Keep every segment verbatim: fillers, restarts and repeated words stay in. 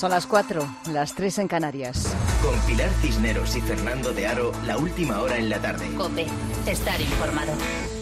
Son las cuatro, las tres en Canarias. Con Pilar Cisneros y Fernando de Aro, la última hora en la tarde. COPE, estar informado.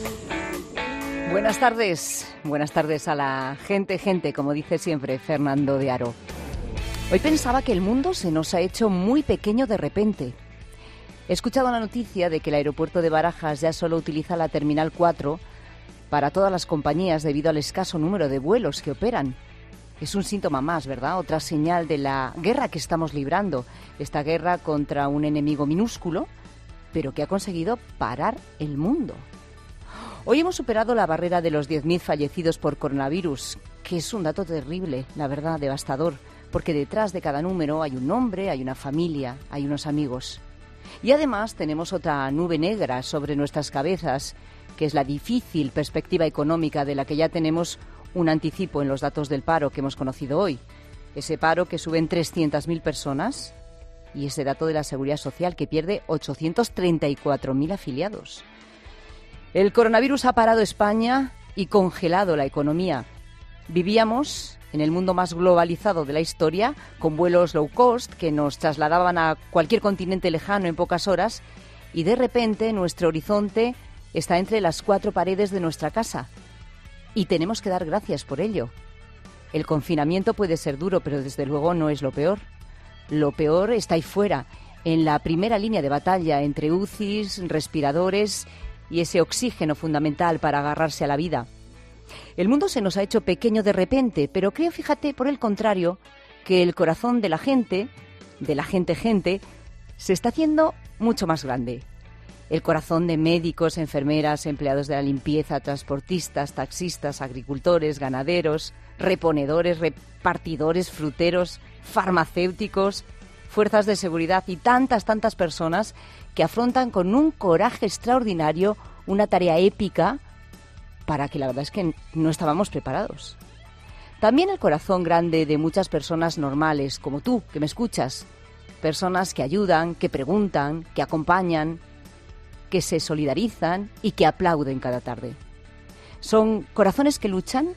Buenas tardes, buenas tardes a la gente, gente, como dice siempre Fernando de Aro. Hoy pensaba que el mundo se nos ha hecho muy pequeño de repente. He escuchado la noticia de que el aeropuerto de Barajas ya solo utiliza la Terminal cuatro para todas las compañías debido al escaso número de vuelos que operan. Es un síntoma más, ¿verdad? Otra señal de la guerra que estamos librando. Esta guerra contra un enemigo minúsculo, pero que ha conseguido parar el mundo. Hoy hemos superado la barrera de los diez mil fallecidos por coronavirus, que es un dato terrible, la verdad, devastador, porque detrás de cada número hay un nombre, hay una familia, hay unos amigos. Y además tenemos otra nube negra sobre nuestras cabezas, que es la difícil perspectiva económica de la que ya tenemos un anticipo en los datos del paro que hemos conocido hoy. Ese paro que sube en trescientas mil personas y ese dato de la Seguridad Social que pierde ochocientos treinta y cuatro mil afiliados. El coronavirus ha parado España y congelado la economía. Vivíamos en el mundo más globalizado de la historia, con vuelos low cost que nos trasladaban a cualquier continente lejano en pocas horas, y de repente nuestro horizonte está entre las cuatro paredes de nuestra casa. Y tenemos que dar gracias por ello. El confinamiento puede ser duro, pero desde luego no es lo peor. Lo peor está ahí fuera, en la primera línea de batalla entre U C Is, respiradores y ese oxígeno fundamental para agarrarse a la vida. El mundo se nos ha hecho pequeño de repente, pero creo, fíjate, por el contrario, que el corazón de la gente, de la gente gente, se está haciendo mucho más grande. El corazón de médicos, enfermeras, empleados de la limpieza, transportistas, taxistas, agricultores, ganaderos, reponedores, repartidores, fruteros, farmacéuticos, fuerzas de seguridad y tantas, tantas personas que afrontan con un coraje extraordinario una tarea épica para que la verdad es que no estábamos preparados. También el corazón grande de muchas personas normales, como tú, que me escuchas. Personas que ayudan, que preguntan, que acompañan, que se solidarizan y que aplauden cada tarde. Son corazones que luchan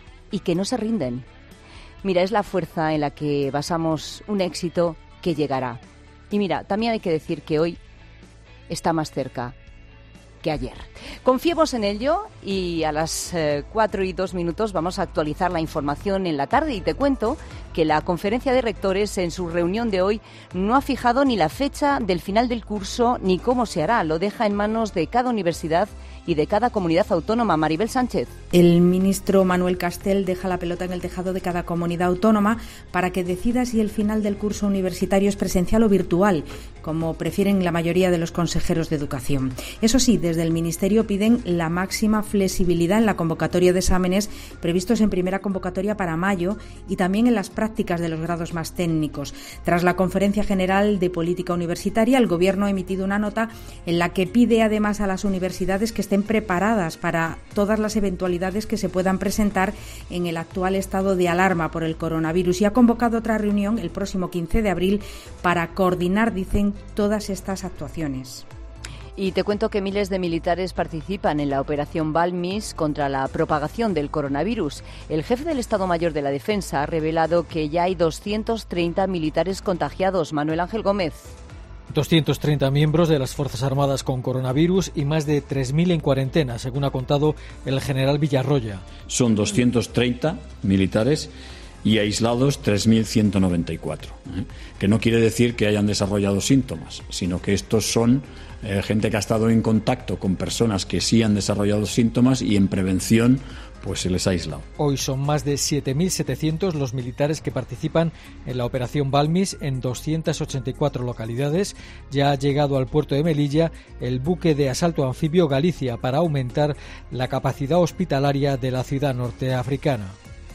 y que no se rinden. Mira, es la fuerza en la que basamos un éxito que llegará. Y mira, también hay que decir que hoy está más cerca que ayer. Confiemos en ello y a las eh, cuatro y dos minutos vamos a actualizar la información en la tarde y te cuento que la conferencia de rectores en su reunión de hoy no ha fijado ni la fecha del final del curso ni cómo se hará. Lo deja en manos de cada universidad y de cada comunidad autónoma. Maribel Sánchez. El ministro Manuel Castel deja la pelota en el tejado de cada comunidad autónoma para que decida si el final del curso universitario es presencial o virtual, como prefieren la mayoría de los consejeros de educación. Eso sí, desde el Ministerio piden la máxima flexibilidad en la convocatoria de exámenes previstos en primera convocatoria para mayo y también en las prácticas de los grados más técnicos. Tras la Conferencia General de Política Universitaria, el Gobierno ha emitido una nota en la que pide además a las universidades que estén preparadas para todas las eventualidades que se puedan presentar en el actual estado de alarma por el coronavirus y ha convocado otra reunión el próximo quince de abril para coordinar, dicen, todas estas actuaciones. Y te cuento que miles de militares participan en la operación Balmis contra la propagación del coronavirus. El jefe del Estado Mayor de la Defensa ha revelado que ya hay doscientos treinta militares contagiados. Manuel Ángel Gómez. doscientos treinta miembros de las Fuerzas Armadas con coronavirus y más de tres mil en cuarentena, según ha contado el general Villarroya. Son doscientos treinta militares y aislados tres mil ciento noventa y cuatro, ¿eh? que no quiere decir que hayan desarrollado síntomas, sino que estos son eh, gente que ha estado en contacto con personas que sí han desarrollado síntomas y en prevención pues se les ha aislado. Hoy son más de siete mil setecientos los militares que participan en la operación Balmis en doscientas ochenta y cuatro localidades. Ya ha llegado al puerto de Melilla el buque de asalto anfibio Galicia para aumentar la capacidad hospitalaria de la ciudad norteafricana.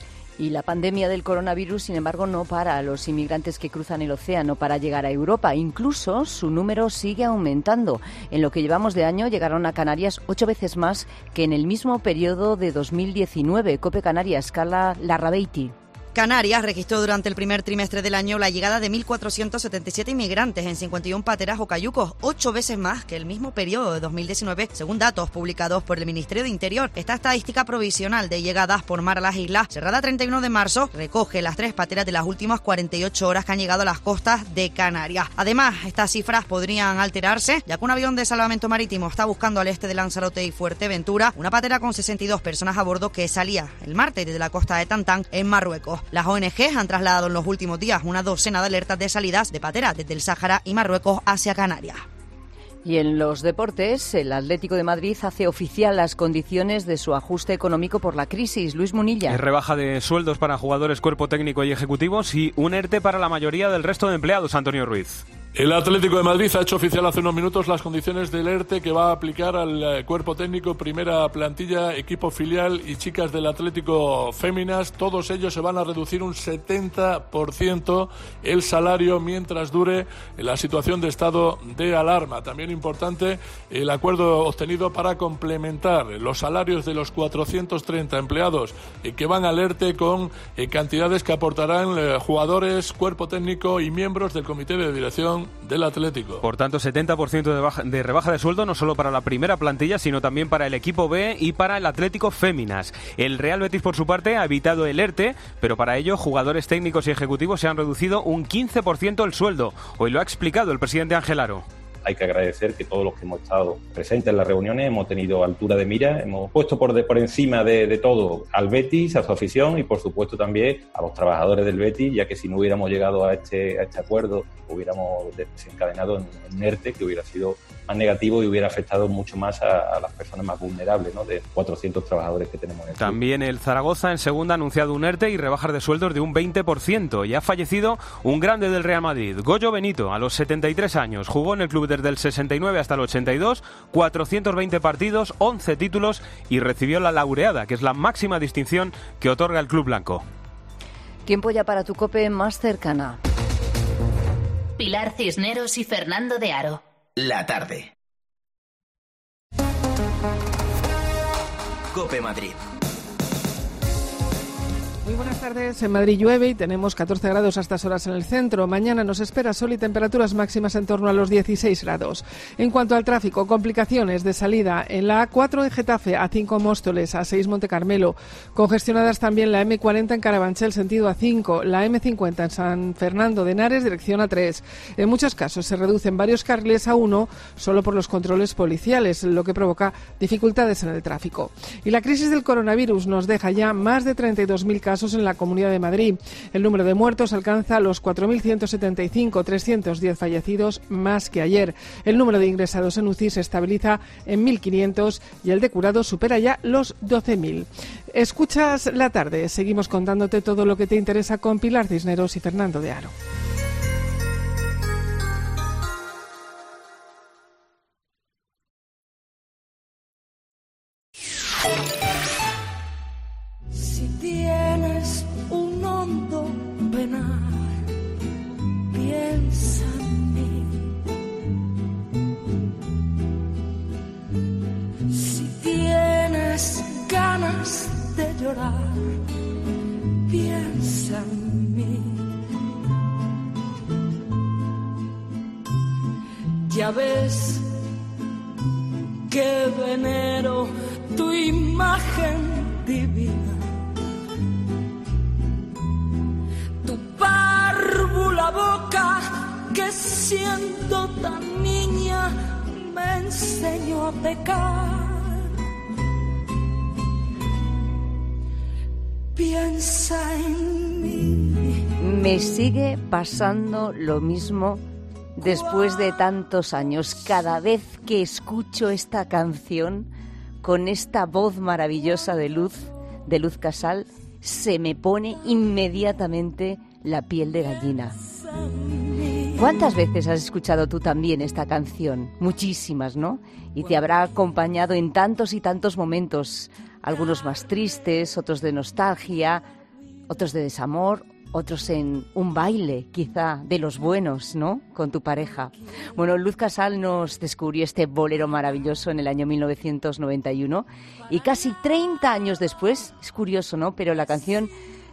Y la pandemia del coronavirus, sin embargo, no para a los inmigrantes que cruzan el océano para llegar a Europa. Incluso su número sigue aumentando. En lo que llevamos de año llegaron a Canarias ocho veces más que en el mismo periodo de dos mil diecinueve. COPE Canarias, Carla Larrabeiti. Canarias registró durante el primer trimestre del año la llegada de mil cuatrocientos setenta y siete inmigrantes en cincuenta y una pateras o cayucos, ocho veces más que el mismo periodo de dos mil diecinueve, según datos publicados por el Ministerio de Interior. Esta estadística provisional de llegadas por mar a las islas, cerrada treinta y uno de marzo, recoge las tres pateras de las últimas cuarenta y ocho horas que han llegado a las costas de Canarias. Además, estas cifras podrían alterarse, ya que un avión de salvamento marítimo está buscando al este de Lanzarote y Fuerteventura una patera con sesenta y dos personas a bordo que salía el martes desde la costa de Tantán, en Marruecos. Las O N G han trasladado en los últimos días una docena de alertas de salidas de pateras desde el Sáhara y Marruecos hacia Canarias. Y en los deportes, el Atlético de Madrid hace oficial las condiciones de su ajuste económico por la crisis. Luis Munilla. Rebaja de sueldos para jugadores, cuerpo técnico y ejecutivos y un ERTE para la mayoría del resto de empleados. Antonio Ruiz. El Atlético de Madrid ha hecho oficial hace unos minutos las condiciones del ERTE que va a aplicar al cuerpo técnico, primera plantilla, equipo filial y chicas del Atlético féminas. Todos ellos se van a reducir un setenta por ciento el salario mientras dure la situación de estado de alarma. También importante el acuerdo obtenido para complementar los salarios de los cuatrocientos treinta empleados que van al ERTE con cantidades que aportarán jugadores, cuerpo técnico y miembros del comité de dirección del Atlético. Por tanto, setenta por ciento de, baja, de rebaja de sueldo no solo para la primera plantilla, sino también para el equipo B y para el Atlético féminas. El Real Betis, por su parte, ha evitado el ERTE, pero para ello jugadores técnicos y ejecutivos se han reducido un quince por ciento el sueldo. Hoy lo ha explicado el presidente Ángel Aro. Hay que agradecer que todos los que hemos estado presentes en las reuniones hemos tenido altura de mira, hemos puesto por, de, por encima de, de todo al Betis, a su afición y por supuesto también a los trabajadores del Betis, ya que si no hubiéramos llegado a este, a este acuerdo, hubiéramos desencadenado en, en ERTE, que hubiera sido más negativo y hubiera afectado mucho más a, a las personas más vulnerables, ¿no?, de cuatrocientos trabajadores que tenemos en el También club. El Zaragoza en segunda ha anunciado un ERTE y rebajas de sueldos de un veinte por ciento y ha fallecido un grande del Real Madrid, Goyo Benito, a los setenta y tres años. Jugó en el club desde el sesenta y nueve hasta el ochenta y dos, cuatrocientos veinte partidos, once títulos y recibió la laureada, que es la máxima distinción que otorga el club blanco. Tiempo ya para tu COPE más cercana. Pilar Cisneros y Fernando de Aro. La tarde. COPE Madrid. Muy buenas tardes. En Madrid llueve y tenemos catorce grados a estas horas en el centro. Mañana nos espera sol y temperaturas máximas en torno a los dieciséis grados. En cuanto al tráfico, complicaciones de salida en la A cuatro en Getafe, A cinco Móstoles, A seis Monte Carmelo. Congestionadas también la eme cuarenta en Carabanchel, sentido A cinco, la eme cincuenta en San Fernando de Henares, dirección A tres. En muchos casos se reducen varios carriles a uno solo por los controles policiales, lo que provoca dificultades en el tráfico. Y la crisis del coronavirus nos deja ya más de treinta y dos mil casos en la Comunidad de Madrid. El número de muertos alcanza los cuatro mil ciento setenta y cinco, trescientos diez fallecidos más que ayer. El número de ingresados en U C I se estabiliza en mil quinientos y el de curados supera ya los doce mil. Escuchas La Tarde. Seguimos contándote todo lo que te interesa con Pilar Cisneros y Fernando de Aro. Si tienes un hondo penal, piensa en mí. Si tienes ganas de llorar, piensa en mí. Ya ves que venero tu imagen divina. La boca que siendo tan niña me enseñó a pecar. Piensa en mí. Me sigue pasando lo mismo después de tantos años. Cada vez que escucho esta canción con esta voz maravillosa de Luz, de Luz Casal, se me pone inmediatamente la piel de gallina. ¿Cuántas veces has escuchado tú también esta canción? Muchísimas, ¿no? Y te habrá acompañado en tantos y tantos momentos, algunos más tristes, otros de nostalgia, otros de desamor, otros en un baile, quizá, de los buenos, ¿no?, con tu pareja. Bueno, Luz Casal nos descubrió este bolero maravilloso en el año mil novecientos noventa y uno y casi treinta años después, es curioso, ¿no?, pero la canción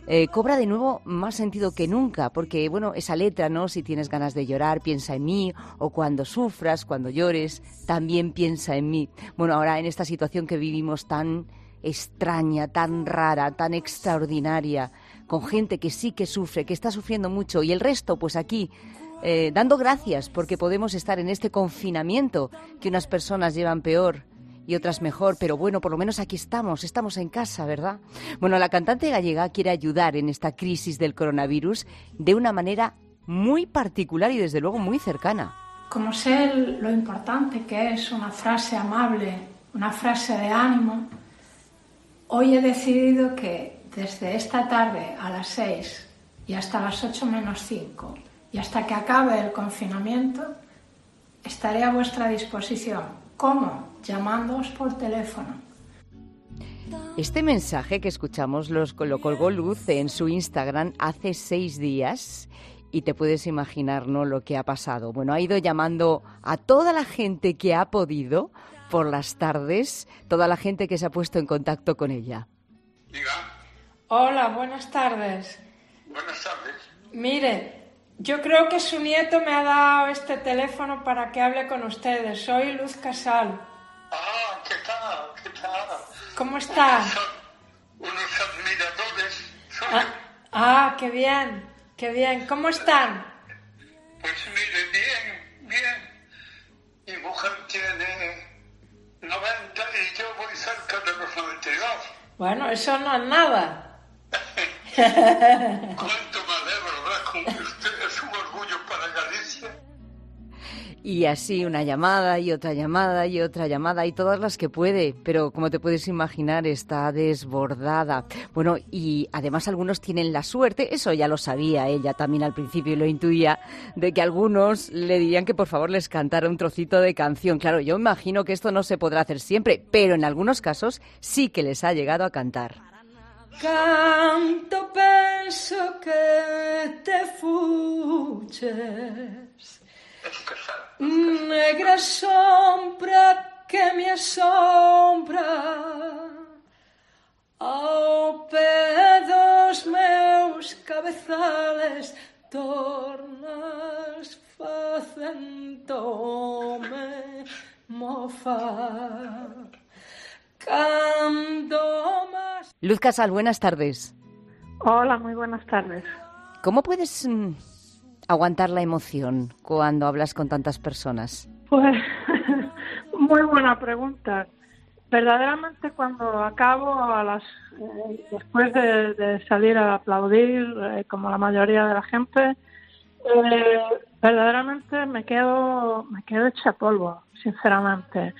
eh, cobra de nuevo más sentido que nunca, porque, bueno, esa letra, ¿no? Si tienes ganas de llorar, piensa en mí, o cuando sufras, cuando llores, también piensa en mí. Bueno, ahora en esta situación que vivimos tan extraña, tan rara, tan extraordinaria, con gente que sí que sufre, que está sufriendo mucho, y el resto, pues aquí, eh, dando gracias porque podemos estar en este confinamiento que unas personas llevan peor y otras mejor, pero bueno, por lo menos aquí estamos, estamos en casa, ¿verdad? Bueno, la cantante gallega quiere ayudar en esta crisis del coronavirus de una manera muy particular y desde luego muy cercana. Como sé lo importante que es una frase amable, una frase de ánimo, hoy he decidido que desde esta tarde a las seis y hasta las ocho menos cinco y hasta que acabe el confinamiento, estaré a vuestra disposición. ¿Cómo? Llamándoos por teléfono. Este mensaje que escuchamos los, lo colgó Luz en su Instagram hace seis días y te puedes imaginar, ¿no?, lo que ha pasado. Bueno, ha ido llamando a toda la gente que ha podido por las tardes, toda la gente que se ha puesto en contacto con ella. Diga. Hola, buenas tardes. Buenas tardes. Mire, yo creo que su nieto me ha dado este teléfono para que hable con ustedes. Soy Luz Casal. Ah, ¿qué tal? ¿Qué tal? ¿Cómo está? Unos, unos admiradores. Ah, ah, qué bien, qué bien. ¿Cómo están? Pues mire, bien, bien. Mi mujer tiene noventa y yo voy cerca de los noventa y dos. Bueno, eso no es nada. Cuánto me alegro hablar con usted, es un orgullo para Galicia. Y así una llamada y otra llamada y otra llamada y todas las que puede, pero como te puedes imaginar está desbordada. Bueno, y además algunos tienen la suerte, eso ya lo sabía ella también al principio y lo intuía, de que algunos le dirían que por favor les cantara un trocito de canción. Claro, yo imagino que esto no se podrá hacer siempre, pero en algunos casos sí que les ha llegado a cantar. Canto penso que te fuches, negra sombra que me asombra, ao pé dos meus cabezales tornas facendome mofar. Más... Luz Casal, buenas tardes. Hola, muy buenas tardes. ¿Cómo puedes mm, aguantar la emoción cuando hablas con tantas personas? Pues, muy buena pregunta. Verdaderamente cuando acabo, a las eh, después de, de salir a aplaudir, eh, como la mayoría de la gente, eh, verdaderamente me quedo, me quedo hecha polvo, sinceramente.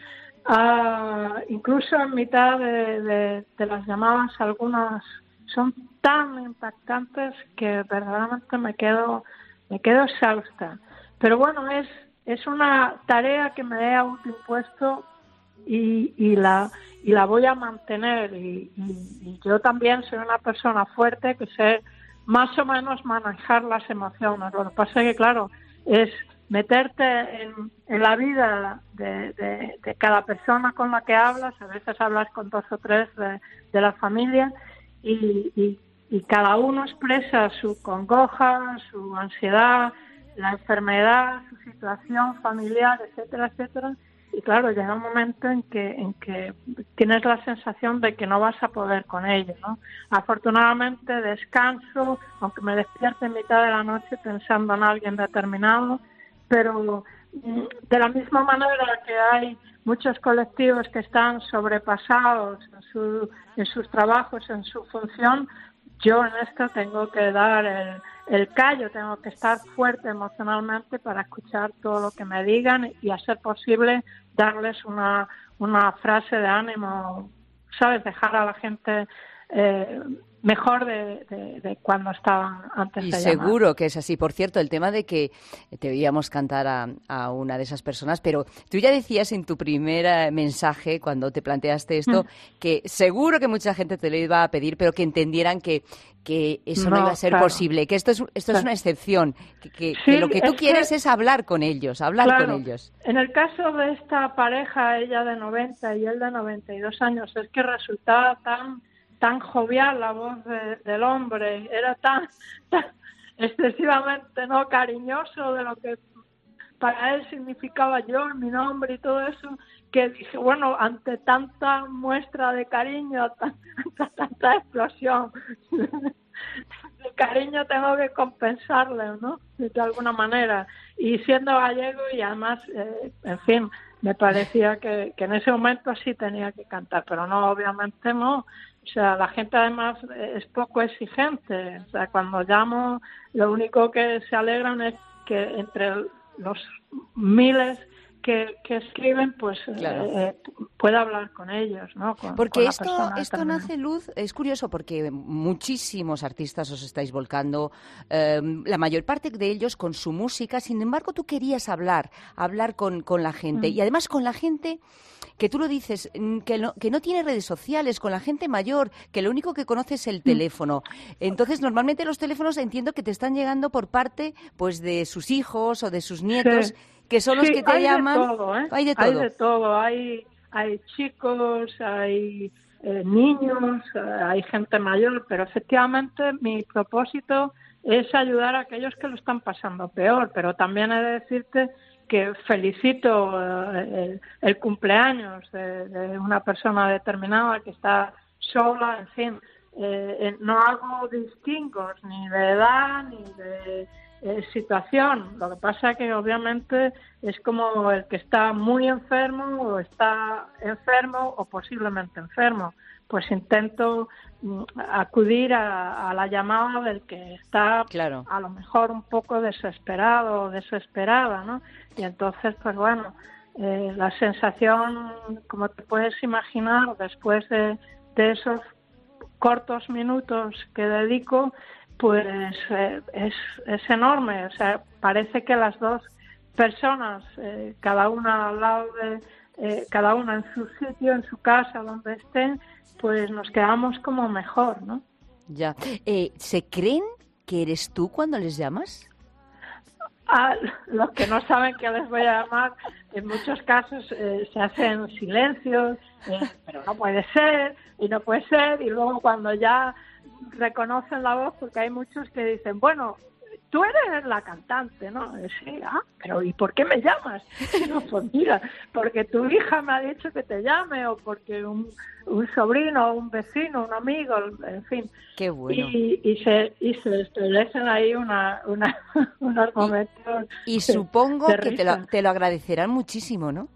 Uh, incluso en mitad de, de, de las llamadas, algunas son tan impactantes que verdaderamente me quedo me quedo exhausta. Pero bueno, es es una tarea que me he autoimpuesto y, y la y la voy a mantener. Y, y, y yo también soy una persona fuerte que sé más o menos manejar las emociones. Lo que pasa es que, claro, es meterte en, en la vida de, de, de cada persona con la que hablas. A veces hablas con dos o tres de, de la familia y, y, y cada uno expresa su congoja, su ansiedad, la enfermedad, su situación familiar, etcétera, etcétera. Y claro, llega un momento en que en que tienes la sensación de que no vas a poder con ello, ¿no? Afortunadamente descanso, aunque me despierte en mitad de la noche pensando en alguien determinado, pero de la misma manera que hay muchos colectivos que están sobrepasados en, su, en sus trabajos, en su función, yo en esto tengo que dar el, el callo, tengo que estar fuerte emocionalmente para escuchar todo lo que me digan y, a ser posible, darles una, una frase de ánimo, ¿sabes? Dejar a la gente eh, mejor de, de, de cuando estaban antes y de llamar. Y seguro que es así. Por cierto, el tema de que te oíamos cantar a, a una de esas personas, pero tú ya decías en tu primer mensaje, cuando te planteaste esto, mm. que seguro que mucha gente te lo iba a pedir, pero que entendieran que, que eso no, no iba a ser claro. posible, que esto es, esto claro. es una excepción, que, que, sí, que lo que tú es quieres que, es hablar con ellos, hablar claro. con ellos. En el caso de esta pareja, ella de noventa y él de noventa y dos años, es que resultaba tan tan jovial la voz de, del hombre, era tan, tan excesivamente no cariñoso de lo que para él significaba yo, mi nombre y todo eso, que dije, bueno, ante tanta muestra de cariño, ante tanta explosión de cariño, tengo que compensarle, ¿no? De alguna manera. Y siendo gallego, y además, eh, en fin, me parecía que, que en ese momento sí tenía que cantar, pero no, obviamente no. O sea, la gente además es poco exigente. O sea, cuando llamo, lo único que se alegran es que entre los miles que, que escriben, pues claro. eh, pueda hablar con ellos, ¿no? Con, porque con la esto, esto nace, Luz, es curioso porque muchísimos artistas os estáis volcando, eh, la mayor parte de ellos con su música. Sin embargo, tú querías hablar, hablar con, con la gente, mm. y además con la gente que tú lo dices, que no, que no tiene redes sociales, con la gente mayor, que lo único que conoce es el teléfono. Entonces, normalmente los teléfonos entiendo que te están llegando por parte, pues, de sus hijos o de sus nietos, sí. que son los sí, que te hay llaman. De todo, ¿eh? Hay de todo. Hay de todo. Hay, hay chicos, hay eh, niños, hay gente mayor, pero efectivamente mi propósito es ayudar a aquellos que lo están pasando peor, pero también he de decirte que felicito el, el cumpleaños de, de una persona determinada que está sola, en fin, eh, no hago distingos ni de edad ni de eh, situación. Lo que pasa es que obviamente es como el que está muy enfermo o está enfermo o posiblemente enfermo. Pues intento mm, acudir a, a la llamada del que está claro. a lo mejor un poco desesperado o desesperada, ¿no? Y entonces, pues bueno, eh, la sensación, como te puedes imaginar, después de, de esos cortos minutos que dedico, pues eh, es, es enorme. O sea, parece que las dos personas, eh, cada una al lado de, eh, cada una en su sitio, en su casa, donde estén, pues nos quedamos como mejor, ¿no? Ya. Eh, ¿Se creen que eres tú cuando les llamas? A los que no saben que les voy a llamar, en muchos casos eh, se hacen silencios, eh, pero no puede ser, y no puede ser, y luego cuando ya reconocen la voz, porque hay muchos que dicen, bueno, tú eres la cantante, ¿no? Sí, ah, pero ¿y por qué me llamas? No, pues mira, porque tu hija me ha dicho que te llame, o porque un, un sobrino, un vecino, un amigo, en fin. Qué bueno. Y, y se y se establecen ahí una, una unos momentos. Y, y supongo de que te lo, te lo agradecerán muchísimo, ¿no?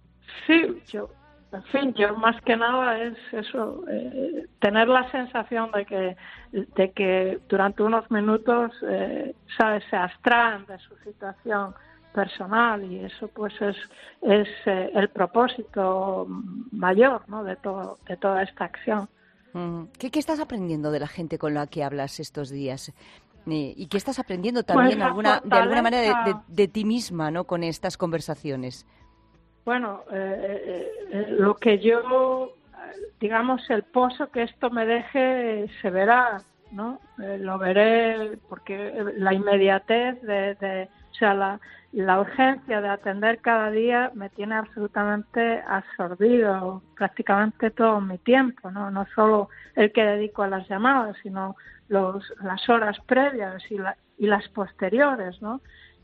Sí, yo. En fin, yo más que nada es eso, eh, tener la sensación de que de que durante unos minutos, eh, sabes, se abstraen de su situación personal, y eso pues es es eh, el propósito mayor, ¿no? de todo de toda esta acción. ¿Qué, ¿Qué estás aprendiendo de la gente con la que hablas estos días? Eh, ¿Y qué estás aprendiendo también pues alguna, de alguna manera de, de, de ti misma, ¿no? con estas conversaciones? Bueno, eh, eh, lo que yo, digamos, el pozo que esto me deje se verá, ¿no? Eh, lo veré porque la inmediatez de, de o sea, la, la urgencia de atender cada día me tiene absolutamente absorbido prácticamente todo mi tiempo, ¿no? No solo el que dedico a las llamadas, sino los, las horas previas y, la, y las posteriores, ¿no?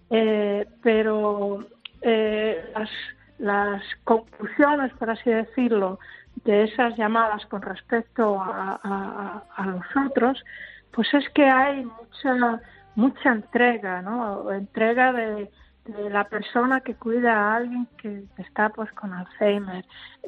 Eh, pero eh, las las conclusiones, por así decirlo, de esas llamadas con respecto a, a, a los otros, pues es que hay mucha mucha entrega, ¿no? Entrega de, de la persona que cuida a alguien que está pues con Alzheimer,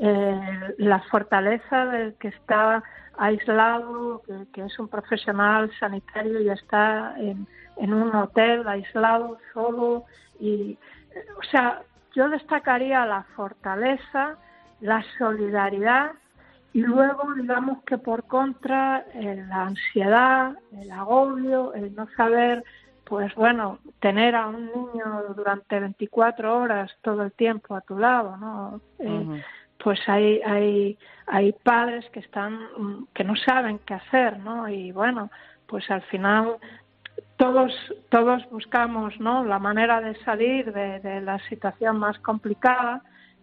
eh, la fortaleza del que está aislado, que, que es un profesional sanitario y está en, en un hotel aislado, solo, y, eh, o sea, yo destacaría la fortaleza, la solidaridad y luego, digamos que por contra, eh, la ansiedad, el agobio, el no saber, pues bueno, tener a un niño durante veinticuatro horas todo el tiempo a tu lado, ¿no? Eh, uh-huh. Pues hay, hay, hay padres que están, que no saben qué hacer, ¿no? Y bueno, pues al final todos todos buscamos, ¿no?, la manera de salir de, de la situación más complicada,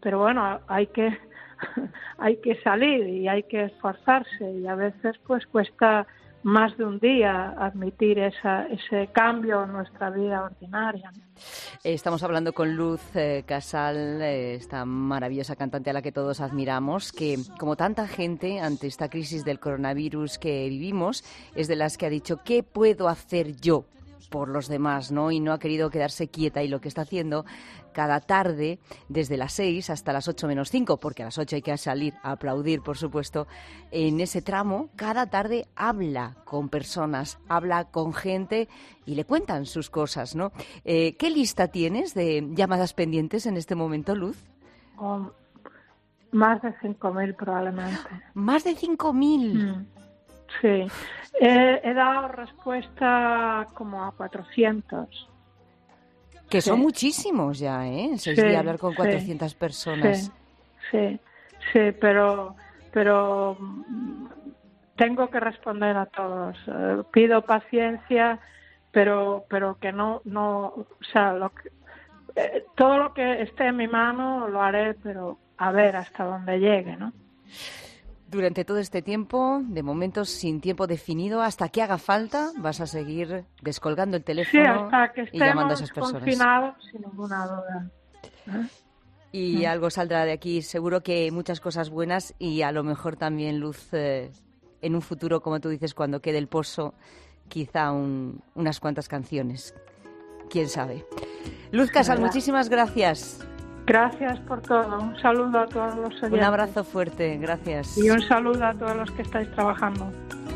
pero bueno, hay que hay que salir y hay que esforzarse, y a veces pues cuesta más de un día admitir esa, ese cambio en nuestra vida ordinaria. Estamos hablando con Luz eh, Casal, eh, esta maravillosa cantante a la que todos admiramos, que como tanta gente ante esta crisis del coronavirus que vivimos, es de las que ha dicho, ¿qué puedo hacer yo por los demás, ¿no? Y no ha querido quedarse quieta, y lo que está haciendo cada tarde, desde las seis hasta las ocho menos cinco, porque a las ocho hay que salir a aplaudir, por supuesto, en ese tramo, cada tarde habla con personas, habla con gente y le cuentan sus cosas, ¿no? Eh, ¿Qué lista tienes de llamadas pendientes en este momento, Luz? Oh, más de cinco mil probablemente. ¿Más de cinco mil? Mm, sí. He, he dado respuesta como a cuatrocientos. Que son sí. muchísimos ya, ¿eh? En seis sí, días hablar con cuatrocientas sí, personas. Sí, sí, sí, pero, pero tengo que responder a todos. Eh, pido paciencia, pero, pero que no, no, o sea, lo que, eh, todo lo que esté en mi mano lo haré, pero a ver hasta dónde llegue, ¿no? Durante todo este tiempo, de momentos sin tiempo definido, hasta que haga falta, vas a seguir descolgando el teléfono sí, hasta que y llamando a estemos esas personas. confinados, sin ninguna duda. ¿Eh? Y Mm. algo saldrá de aquí, seguro que muchas cosas buenas, y a lo mejor también, Luz, eh, en un futuro, como tú dices, cuando quede el pozo, quizá un, unas cuantas canciones. ¿Quién sabe? Luz Casal, ¿verdad? Muchísimas gracias. Gracias por todo. Un saludo a todos los oyentes. Un abrazo fuerte, gracias. Y un saludo a todos los que estáis trabajando.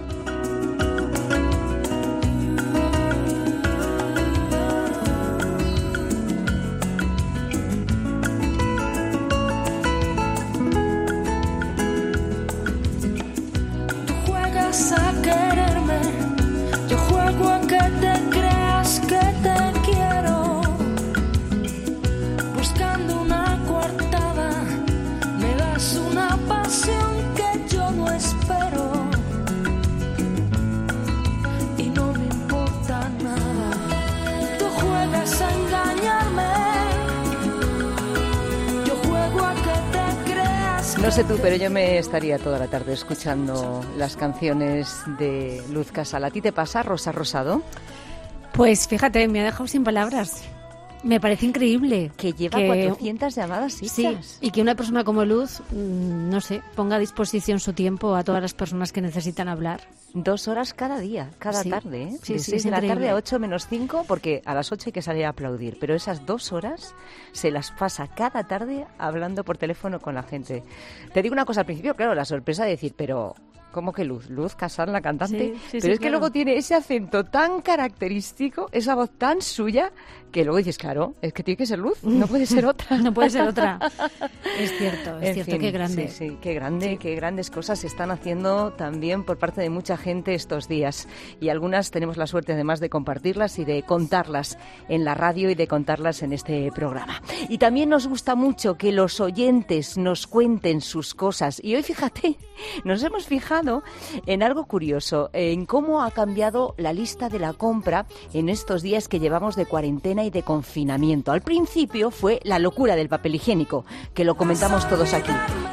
Tú juegas a quererme, yo juego a que te creas que te quiero. Buscando una coartada, me das una pasión que yo no espero. Y no me importa nada. Tú juegas a engañarme, yo juego a que te creas. No sé tú, pero yo me estaría toda la tarde escuchando las canciones de Luz Casal. ¿A ti te pasa, Rosa Rosado? Pues fíjate, me ha dejado sin palabras. Me parece increíble. Que lleva que, cuatrocientas llamadas hechas. Sí, y que una persona como Luz, mmm, no sé, ponga a disposición su tiempo a todas las personas que necesitan hablar. Dos horas cada día, cada Sí. tarde, ¿eh? Sí, de sí, seis es de la increíble. tarde a ocho menos cinco, porque a las ocho hay que salir a aplaudir. Pero esas dos horas se las pasa cada tarde hablando por teléfono con la gente. Te digo una cosa al principio, claro, la sorpresa de decir, pero... ¿Cómo que Luz? Luz Casal, la cantante. Sí, sí, Pero sí, es que claro. luego tiene ese acento tan característico, esa voz tan suya, que luego dices, claro, es que tiene que ser Luz, no puede ser otra. No puede ser otra. Es cierto, es En cierto, fin, qué grande. Sí, sí, qué grande, qué grandes cosas se están haciendo también por parte de mucha gente estos días. Y algunas tenemos la suerte además de compartirlas y de contarlas en la radio y de contarlas en este programa. Y también nos gusta mucho que los oyentes nos cuenten sus cosas. Y hoy, fíjate, nos hemos fijado en algo curioso, en cómo ha cambiado la lista de la compra en estos días que llevamos de cuarentena y de confinamiento. Al principio fue la locura del papel higiénico, que lo comentamos todos aquí.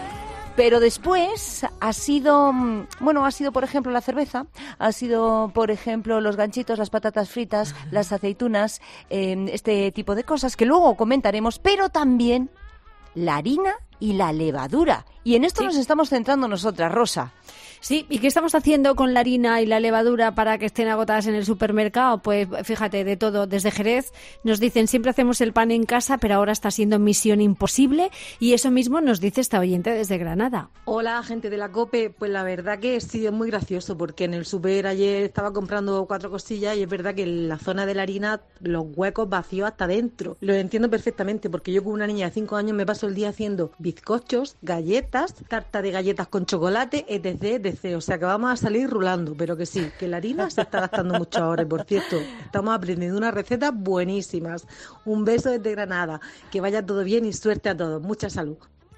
Pero después ha sido, bueno, ha sido por ejemplo la cerveza, ha sido por ejemplo los ganchitos, las patatas fritas, las aceitunas, eh, este tipo de cosas que luego comentaremos, pero también la harina y la levadura. Y en esto Sí. nos estamos centrando nosotras, Rosa. Sí, ¿y qué estamos haciendo con la harina y la levadura para que estén agotadas en el supermercado? Pues fíjate, de todo. Desde Jerez nos dicen, siempre hacemos el pan en casa, pero ahora está siendo misión imposible. Y eso mismo nos dice esta oyente desde Granada. Hola, gente de la COPE. Pues la verdad que sí, es muy gracioso, porque en el súper ayer estaba comprando cuatro cosillas y es verdad que en la zona de la harina los huecos vacíos hasta dentro. Lo entiendo perfectamente, porque yo con una niña de cinco años me paso el día haciendo bizcochos, galletas, tarta de galletas con chocolate, etc, etcétera. O sea que vamos a salir rulando, pero que sí, que la harina se está gastando mucho ahora. Y por cierto, estamos aprendiendo unas recetas buenísimas. Un beso desde Granada, que vaya todo bien y suerte a todos. Mucha salud.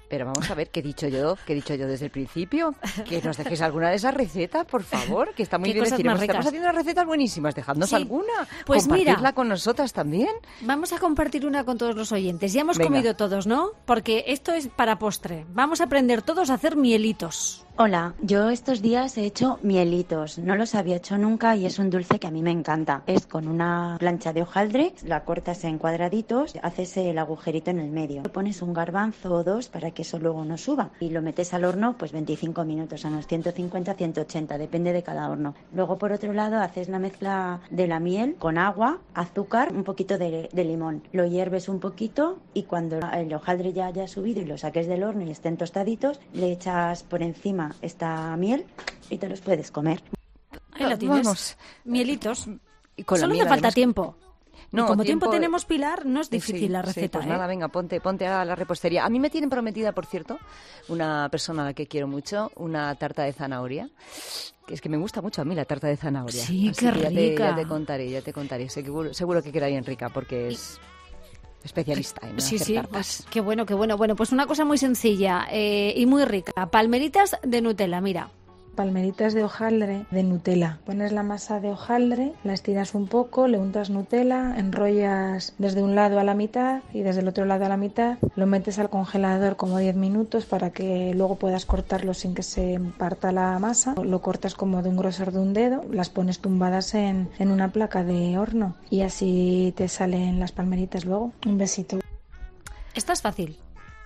Pero vamos a ver, ¿qué he dicho yo? ¿Qué he dicho yo desde el principio? Que nos dejéis alguna de esas recetas, por favor, que está muy bien decir. Estamos haciendo unas recetas buenísimas, dejadnos sí. alguna. Pues compartirla mira, con nosotras también. Vamos a compartir una con todos los oyentes. Ya hemos Venga. comido todos, ¿no? Porque esto es para postre. Vamos a aprender todos a hacer mielitos. Hola, yo estos días he hecho mielitos. No los había hecho nunca y es un dulce que a mí me encanta. Es con una plancha de hojaldre, la cortas en cuadraditos, haces el agujerito en el medio. Pones un garbanzo o dos para que eso luego no suba y lo metes al horno pues veinticinco minutos, a unos ciento cincuenta a ciento ochenta, depende de cada horno. Luego por otro lado haces la mezcla de la miel con agua, azúcar, un poquito de, de limón. Lo hierves un poquito y cuando el hojaldre ya haya subido y lo saques del horno y estén tostaditos, le echas por encima esta miel y te los puedes comer. Ahí la tienes. Vamos. Mielitos. Y con Solo la miel, te falta además, tiempo. No, y como tiempo, tiempo tenemos, Pilar, no es difícil sí, la receta. Sí, pues ¿eh? nada, venga, ponte, ponte a la repostería. A mí me tienen prometida, por cierto, una persona a la que quiero mucho, una tarta de zanahoria. Que es que me gusta mucho a mí la tarta de zanahoria. Sí, Así qué que ya rica. te, ya te contaré, ya te contaré. Seguro, seguro que queda bien rica porque es... especialista en Sí, hacer sí, tartas. pues, qué bueno, qué bueno. Bueno, pues una cosa muy sencilla eh, y muy rica. Palmeritas de Nutella, mira. Palmeritas de hojaldre de Nutella. Pones la masa de hojaldre, la estiras un poco, le untas Nutella, enrollas desde un lado a la mitad y desde el otro lado a la mitad, lo metes al congelador como diez minutos para que luego puedas cortarlo sin que se parta la masa. Lo cortas como de un grosor de un dedo, las pones tumbadas en, en una placa de horno y así te salen las palmeritas luego. Un besito. Esta es fácil.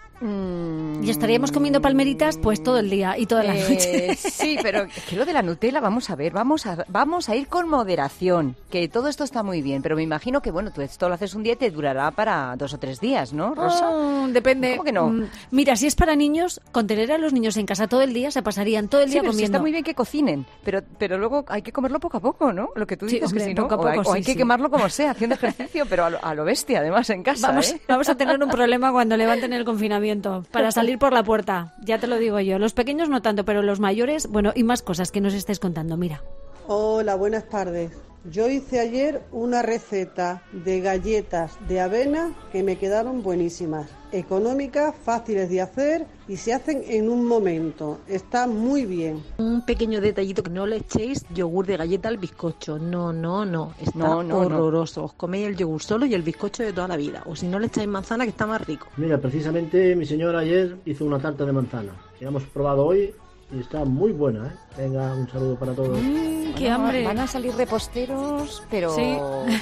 Mm. Y estaríamos comiendo palmeritas pues todo el día y toda la Eh, noche. sí, pero que lo de la Nutella, vamos a ver, vamos a, vamos a ir con moderación, que todo esto está muy bien, pero me imagino que, bueno, tú esto lo haces un día y te durará para dos o tres días, ¿no, Rosa? Oh, depende. ¿Cómo que no? Mm, Mira, si es para niños, con tener a los niños en casa todo el día, se pasarían todo el Sí, día pero sí comiendo. está muy bien que cocinen, pero, pero luego hay que comerlo poco a poco, ¿no? Lo que tú Sí, dices, hombre, que si no, poco a o hay, poco, o hay sí, que sí. quemarlo como sea, haciendo ejercicio, pero a lo, a lo bestia, además, en casa, Vamos, ¿eh? vamos a tener un problema cuando levanten el confinamiento para salir por la puerta, ya te lo digo yo. Los pequeños no tanto, pero los mayores, bueno, y más cosas que nos estáis contando, mira. Hola, buenas tardes. Yo hice ayer una receta de galletas de avena que me quedaron buenísimas, económicas, fáciles de hacer y se hacen en un momento. Está muy bien. Un pequeño detallito, que no le echéis yogur de galleta al bizcocho. No, no, no. Está No, no, horroroso. Os coméis el yogur solo y el bizcocho de toda la vida. O si no le echáis manzana, que está más rico. Mira, precisamente mi señora ayer hizo una tarta de manzana que hemos probado hoy y está muy buena, ¿eh? Venga, un saludo para todos. Mm, ¡Qué Bueno, hambre! Van a salir reposteros, pero Sí.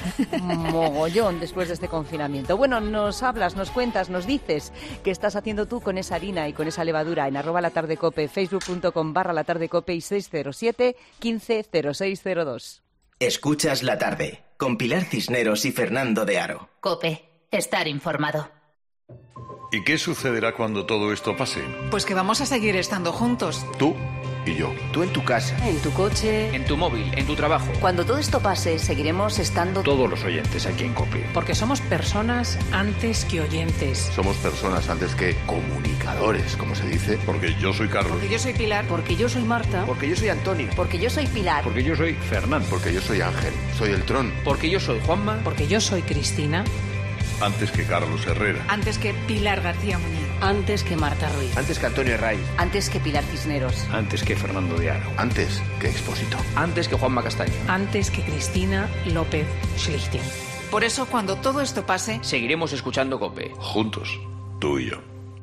mogollón después de este confinamiento. Bueno, nos hablas, nos cuentas, nos dices qué estás haciendo tú con esa harina y con esa levadura en arroba latardecope, facebook.com barra latardecope y seis cero siete, quince cero seis cero dos. Escuchas La Tarde, con Pilar Cisneros y Fernando de Aro. Cope, estar informado. ¿Y qué sucederá cuando todo esto pase? Pues que vamos a seguir estando juntos. Tú y yo. Tú en tu casa. En tu coche. En tu móvil, en tu trabajo. Cuando todo esto pase, seguiremos estando... Todos los oyentes aquí en COPE. Porque somos personas antes que oyentes. Somos personas antes que comunicadores, como se dice. Porque yo soy Carlos. Porque yo soy Pilar. Porque yo soy Marta. Porque yo soy Antonio. Porque yo soy Pilar. Porque yo soy Fernando. Porque yo soy Ángel. Soy el Tron. Porque yo soy Juanma. Porque yo soy Cristina. Antes que Carlos Herrera. Antes que Pilar García Muñiz. Antes que Marta Ruiz. Antes que Antonio Herray. Antes que Pilar Cisneros. Antes que Fernando de Aro. Antes que Expósito. Antes que Juanma Castaño. Antes que Cristina López Schlichting. Por eso, cuando todo esto pase, seguiremos escuchando COPE. Juntos, tú y yo.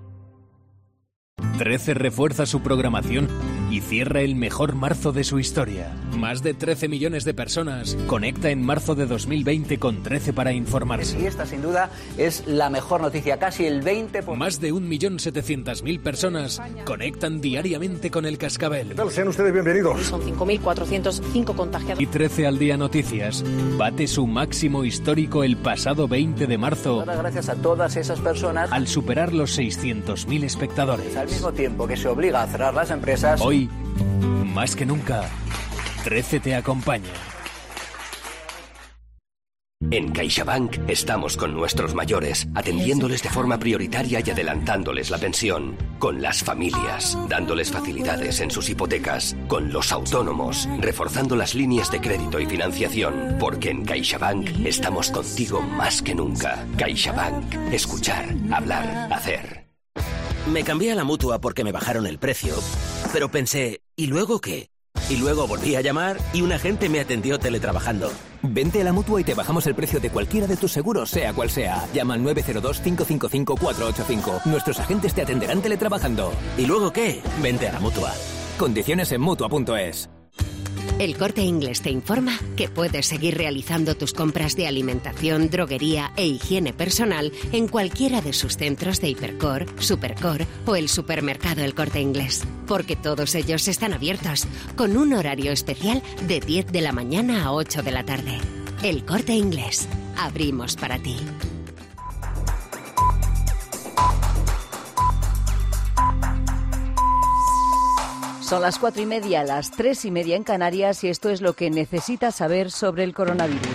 trece refuerza su programación y cierra el mejor marzo de su historia. Más de trece millones de personas conecta en marzo de dos mil veinte con trece para informarse. Y esta sin duda es la mejor noticia, casi el veinte por ciento. Más de un millón setecientas mil personas conectan diariamente con el Cascabel. ¿Qué tal? Sean ustedes bienvenidos. Son cinco mil cuatrocientos cinco contagiados. Y trece al día Noticias bate su máximo histórico el pasado veinte de marzo. Gracias a todas esas personas. Al superar los seiscientos mil espectadores. Al mismo tiempo que se obliga a cerrar las empresas. Hoy, más que nunca, trece te acompaña. En CaixaBank estamos con nuestros mayores, atendiéndoles de forma prioritaria y adelantándoles la pensión. Con las familias, dándoles facilidades en sus hipotecas. Con los autónomos, reforzando las líneas de crédito y financiación. Porque en CaixaBank estamos contigo más que nunca. CaixaBank. Escuchar, hablar, hacer. Me cambié a la Mutua porque me bajaron el precio, pero pensé, ¿y luego qué? Y luego volví a llamar y un agente me atendió teletrabajando. Vente a la Mutua y te bajamos el precio de cualquiera de tus seguros, sea cual sea. Llama al nueve cero dos, cinco cinco cinco, cuatro ocho cinco. Nuestros agentes te atenderán teletrabajando. ¿Y luego qué? Vente a la Mutua. Condiciones en Mutua punto es. El Corte Inglés te informa que puedes seguir realizando tus compras de alimentación, droguería e higiene personal en cualquiera de sus centros de Hipercor, Supercor o el supermercado El Corte Inglés, porque todos ellos están abiertos, con un horario especial de diez de la mañana a ocho de la tarde. El Corte Inglés. Abrimos para ti. Son las cuatro y media, las tres y media en Canarias y esto es lo que necesitas saber sobre el coronavirus.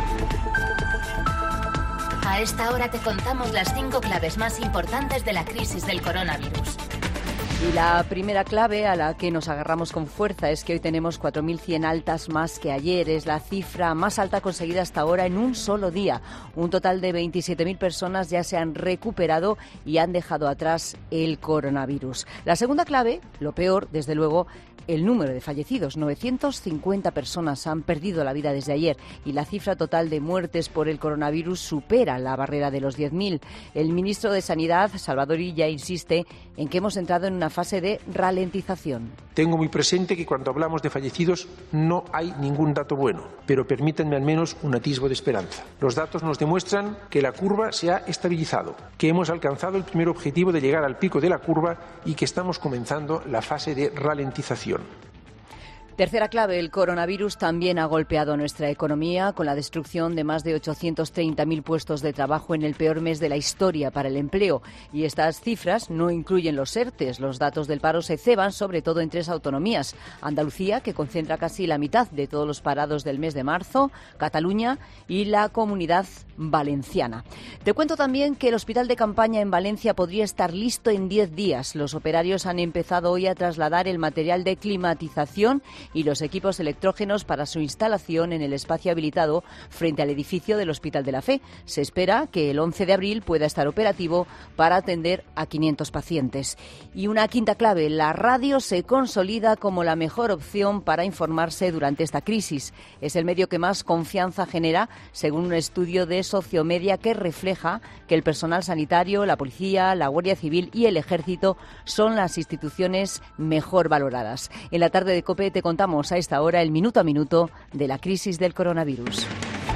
A esta hora te contamos las cinco claves más importantes de la crisis del coronavirus. Y la primera clave a la que nos agarramos con fuerza es que hoy tenemos cuatro mil cien altas más que ayer. Es la cifra más alta conseguida hasta ahora en un solo día. Un total de veintisiete mil personas ya se han recuperado y han dejado atrás el coronavirus. La segunda clave, lo peor, desde luego, el número de fallecidos. novecientas cincuenta personas han perdido la vida desde ayer y la cifra total de muertes por el coronavirus supera la barrera de los diez mil. El ministro de Sanidad, Salvador Illa, insiste en que hemos entrado en una fase de ralentización. Tengo muy presente que cuando hablamos de fallecidos no hay ningún dato bueno, pero permítanme al menos un atisbo de esperanza. Los datos nos demuestran que la curva se ha estabilizado, que hemos alcanzado el primer objetivo de llegar al pico de la curva y que estamos comenzando la fase de ralentización. Tercera clave, el coronavirus también ha golpeado nuestra economía con la destrucción de más de ochocientos treinta mil puestos de trabajo en el peor mes de la historia para el empleo. Y estas cifras no incluyen los ERTES. Los datos del paro se ceban sobre todo en tres autonomías. Andalucía, que concentra casi la mitad de todos los parados del mes de marzo, Cataluña y la Comunidad Valenciana. Te cuento también que el hospital de campaña en Valencia podría estar listo en diez días. Los operarios han empezado hoy a trasladar el material de climatización y los equipos electrógenos para su instalación en el espacio habilitado frente al edificio del Hospital de la Fe. Se espera que el once de abril pueda estar operativo para atender a quinientos pacientes. Y una quinta clave, la radio se consolida como la mejor opción para informarse durante esta crisis. Es el medio que más confianza genera, según un estudio de Sociomedia que refleja que el personal sanitario, la policía, la Guardia Civil y el Ejército son las instituciones mejor valoradas. En la tarde de COPE te contamos a esta hora el minuto a minuto de la crisis del coronavirus.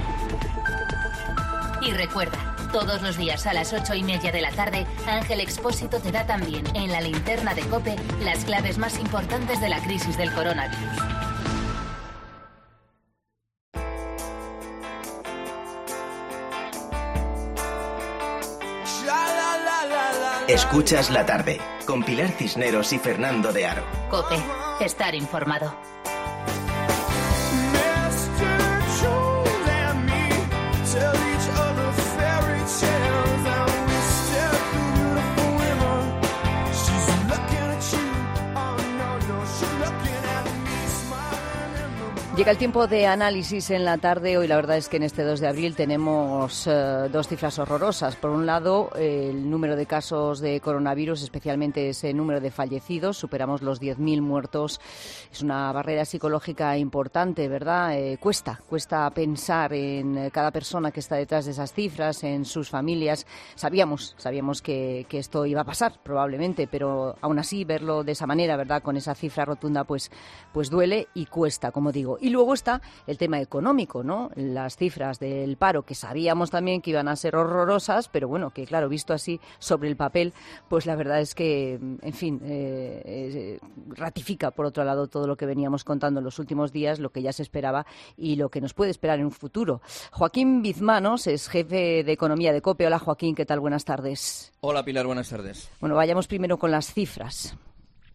Y recuerda, todos los días a las ocho y media de la tarde, Ángel Expósito te da también en la linterna de COPE las claves más importantes de la crisis del coronavirus. Escuchas la tarde con Pilar Cisneros y Fernando de Aro. COPE, estar informado. Llega el tiempo de análisis en la tarde. Hoy la verdad es que en este dos de abril tenemos eh, dos cifras horrorosas. Por un lado, eh, el número de casos de coronavirus, especialmente ese número de fallecidos. Superamos los diez mil muertos. Es una barrera psicológica importante, ¿verdad? Eh, cuesta, cuesta pensar en cada persona que está detrás de esas cifras, en sus familias. Sabíamos, sabíamos que, que esto iba a pasar, probablemente, pero aún así verlo de esa manera, ¿verdad? Con esa cifra rotunda, pues, pues duele y cuesta, como digo. Y luego está el tema económico, ¿no? Las cifras del paro, que sabíamos también que iban a ser horrorosas, pero bueno, que claro, visto así sobre el papel, pues la verdad es que, en fin, eh, eh, ratifica, por otro lado, todo lo que veníamos contando en los últimos días, lo que ya se esperaba y lo que nos puede esperar en un futuro. Joaquín Bizmanos es jefe de Economía de COPE. Hola, Joaquín, ¿qué tal? Buenas tardes. Hola, Pilar, buenas tardes. Bueno, vayamos primero con las cifras.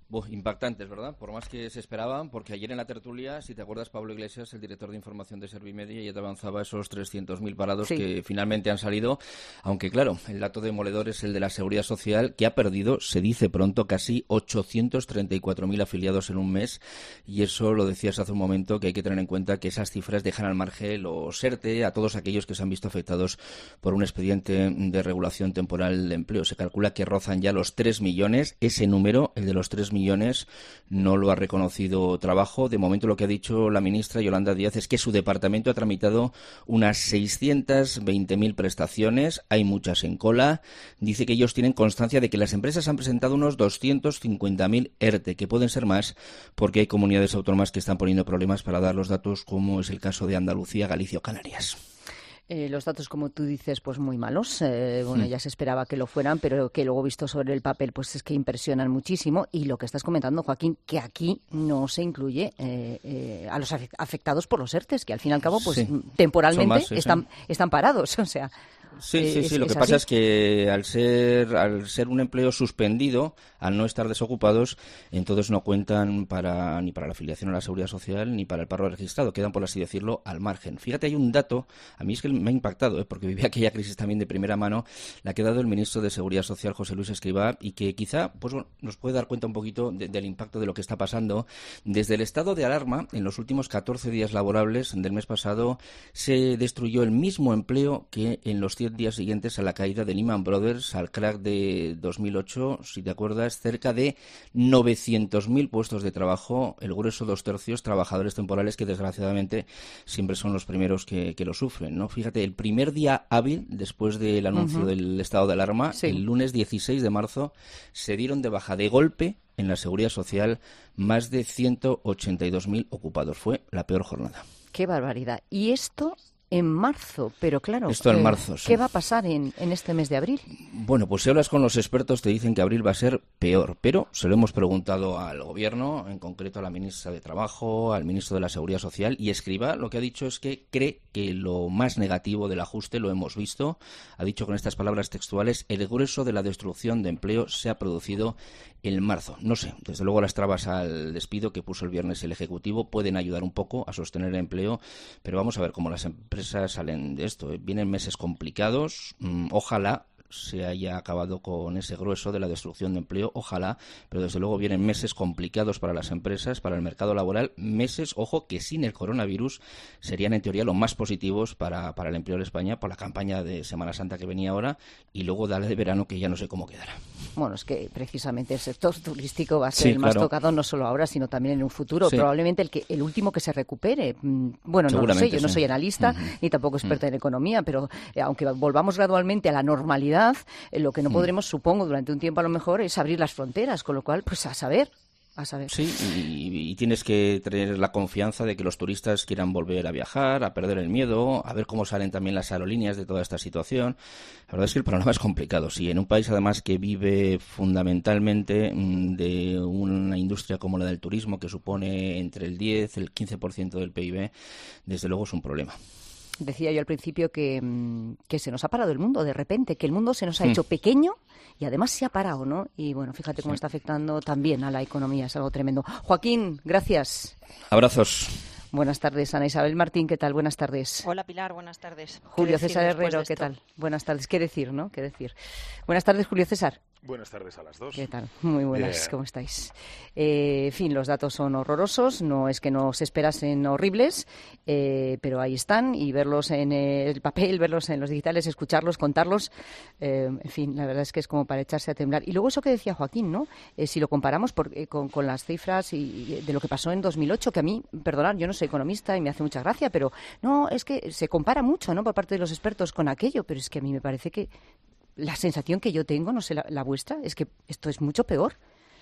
Buh, impactantes, ¿verdad? Por más que se esperaban, porque ayer en la tertulia, si te acuerdas, Pablo Iglesias, el director de información de Servimedia, ya te avanzaba esos trescientos mil parados sí. que finalmente han salido, aunque claro, el dato demoledor es el de la Seguridad Social, que ha perdido, se dice pronto, casi ochocientos treinta y cuatro mil afiliados en un mes, y eso lo decías hace un momento, que hay que tener en cuenta que esas cifras dejan al margen los ERTE, a todos aquellos que se han visto afectados por un expediente de regulación temporal de empleo. Se calcula que rozan ya los tres millones, ese número, el de los tres millones, no lo ha reconocido Trabajo. De momento lo que ha dicho la ministra Yolanda Díaz es que su departamento ha tramitado unas seiscientas veinte mil prestaciones, hay muchas en cola. Dice que ellos tienen constancia de que las empresas han presentado unos doscientos cincuenta mil ERTE, que pueden ser más porque hay comunidades autónomas que están poniendo problemas para dar los datos, como es el caso de Andalucía, Galicia o Canarias. Eh, los datos, como tú dices, pues muy malos. Eh, bueno, mm. ya se esperaba que lo fueran, pero que luego visto sobre el papel, pues es que impresionan muchísimo. Y lo que estás comentando, Joaquín, que aquí no se incluye eh, eh, a los afectados por los ERTES, que al fin y al cabo, pues sí. temporalmente más, sí, están, sí. están parados. O sea, Sí, sí, sí. Es, lo que es pasa así. es que al ser al ser un empleo suspendido, al no estar desocupados, entonces no cuentan para ni para la afiliación a la Seguridad Social ni para el paro registrado. Quedan, por así decirlo, al margen. Fíjate, hay un dato, a mí es que me ha impactado, ¿eh? porque viví aquella crisis también de primera mano, la que ha dado el ministro de Seguridad Social, José Luis Escrivá, y que quizá pues bueno, nos puede dar cuenta un poquito de, del impacto de lo que está pasando. Desde el estado de alarma, en los últimos catorce días laborables del mes pasado, se destruyó el mismo empleo que en los cien días siguientes a la caída de Lehman Brothers, al crack de dos mil ocho, si te acuerdas, cerca de novecientos mil puestos de trabajo, el grueso dos tercios, trabajadores temporales que desgraciadamente siempre son los primeros que, que lo sufren, ¿no? Fíjate, el primer día hábil después del anuncio uh-huh. del estado de alarma, sí. el lunes dieciséis de marzo, se dieron de baja de golpe en la Seguridad Social más de ciento ochenta y dos mil ocupados. Fue la peor jornada. ¡Qué barbaridad! Y esto en marzo, pero claro, Esto en eh, marzo, sí. ¿qué va a pasar en, en este mes de abril? Bueno, pues si hablas con los expertos te dicen que abril va a ser peor, pero se lo hemos preguntado al Gobierno, en concreto a la ministra de Trabajo, al ministro de la Seguridad Social, y Escrivá lo que ha dicho es que cree que lo más negativo del ajuste lo hemos visto. Ha dicho con estas palabras textuales: el grueso de la destrucción de empleo se ha producido en marzo. No sé, desde luego las trabas al despido que puso el viernes el Ejecutivo pueden ayudar un poco a sostener el empleo, pero vamos a ver cómo las empresas salen de esto. Vienen meses complicados, mm, ojalá se haya acabado con ese grueso de la destrucción de empleo, ojalá, pero desde luego vienen meses complicados para las empresas, para el mercado laboral, meses, ojo, que sin el coronavirus serían en teoría los más positivos para, para el empleo en España, por la campaña de Semana Santa que venía ahora, y luego dale de verano, que ya no sé cómo quedará. Bueno, es que precisamente el sector turístico va a ser sí, el más claro. tocado, no solo ahora, sino también en un futuro, sí. probablemente el que el último que se recupere. Bueno, no lo sé, yo no sí. soy analista, uh-huh. ni tampoco experta uh-huh. en economía, pero eh, aunque volvamos gradualmente a la normalidad, Eh, lo que no podremos, mm. supongo, durante un tiempo a lo mejor es abrir las fronteras, con lo cual, pues a saber, a saber. Sí, y, y tienes que tener la confianza de que los turistas quieran volver a viajar, a perder el miedo, a ver cómo salen también las aerolíneas de toda esta situación. La verdad es que el panorama es complicado, sí, en un país además que vive fundamentalmente de una industria como la del turismo, que supone entre el diez y el quince por ciento del P I B, desde luego es un problema. Decía yo al principio que, que se nos ha parado el mundo de repente, que el mundo se nos ha hecho mm. pequeño y además se ha parado, ¿no? Y bueno, fíjate cómo sí. está afectando también a la economía, es algo tremendo. Joaquín, gracias. Abrazos. Buenas tardes, Ana Isabel Martín, ¿qué tal? Buenas tardes. Hola, Pilar, buenas tardes. Julio César Herrero, ¿qué tal? Buenas tardes. ¿Qué decir, no? ¿Qué decir? Buenas tardes, Julio César. Buenas tardes a las dos. ¿Qué tal? Muy buenas, Bien. ¿Cómo estáis? Eh, en fin, los datos son horrorosos, no es que nos esperasen horribles, eh, pero ahí están, y verlos en el papel, verlos en los digitales, escucharlos, contarlos, eh, en fin, la verdad es que es como para echarse a temblar. Y luego eso que decía Joaquín, ¿no? Eh, si lo comparamos por, eh, con, con las cifras y, y de lo que pasó en dos mil ocho, que a mí, perdonad, yo no soy economista y me hace mucha gracia, pero no, es que se compara mucho, ¿no?, por parte de los expertos con aquello, pero es que a mí me parece que la sensación que yo tengo, no sé la, la vuestra, es que esto es mucho peor.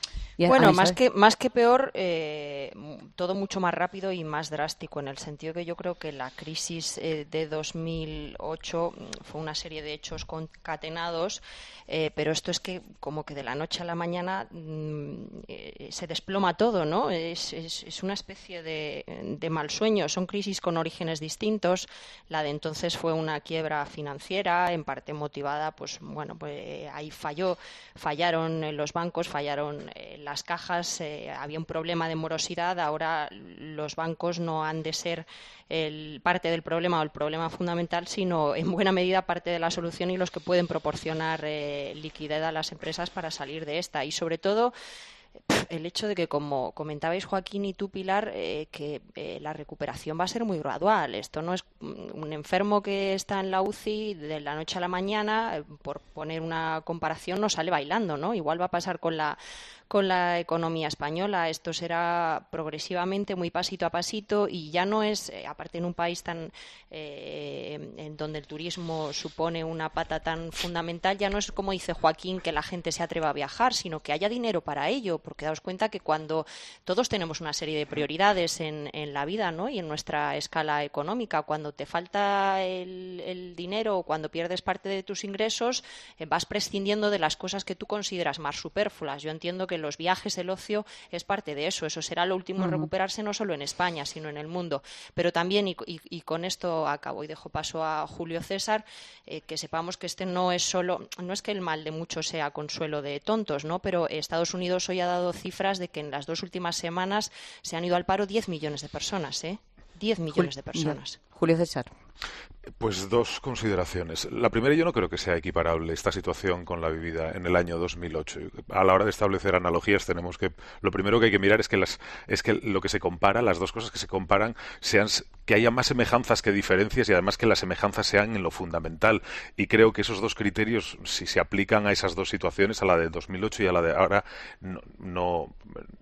Y bueno, más que, más que peor, eh, todo mucho más rápido y más drástico, en el sentido que yo creo que la crisis eh, de dos mil ocho fue una serie de hechos concatenados, eh, pero esto es que como que de la noche a la mañana mmm, eh, se desploma todo, ¿no? Es, es, es una especie de, de mal sueño. Son crisis con orígenes distintos. La de entonces fue una quiebra financiera, en parte motivada, pues bueno, pues ahí falló, fallaron los bancos, fallaron eh, en las cajas eh, había un problema de morosidad, ahora los bancos no han de ser el, parte del problema o el problema fundamental, sino en buena medida parte de la solución y los que pueden proporcionar eh, liquidez a las empresas para salir de esta. Y sobre todo el hecho de que, como comentabais Joaquín y tú, Pilar, eh, que eh, la recuperación va a ser muy gradual. Esto no es un enfermo que está en la U C I de la noche a la mañana, eh, por poner una comparación, no sale bailando, ¿no? Igual va a pasar con la con la economía española. Esto será progresivamente, muy pasito a pasito, y ya no es, eh, aparte en un país tan eh, en donde el turismo supone una pata tan fundamental, ya no es como dice Joaquín que la gente se atreva a viajar, sino que haya dinero para ello, porque daos cuenta que cuando todos tenemos una serie de prioridades en, en la vida, ¿no? Y en nuestra escala económica, cuando te falta el, el dinero o cuando pierdes parte de tus ingresos, eh, vas prescindiendo de las cosas que tú consideras más superfluas. Yo entiendo que los viajes, el ocio, es parte de eso. Eso será lo último en uh-huh. recuperarse, no solo en España, sino en el mundo. Pero también, y, y, y con esto acabo y dejo paso a Julio César, eh, que sepamos que este no es solo, no es que el mal de muchos sea consuelo de tontos, ¿no? Pero Estados Unidos hoy ha dado cifras de que en las dos últimas semanas se han ido al paro diez millones de personas, ¿eh? diez millones de personas. Julio César. Pues dos consideraciones. La primera, yo no creo que sea equiparable esta situación con la vivida en el año dos mil ocho. A la hora de establecer analogías tenemos que, lo primero que hay que mirar es que las, es que lo que se compara, las dos cosas que se comparan, sean que haya más semejanzas que diferencias, y además que las semejanzas sean en lo fundamental. Y creo que esos dos criterios, si se aplican a esas dos situaciones, a la de dos mil ocho y a la de ahora, no, no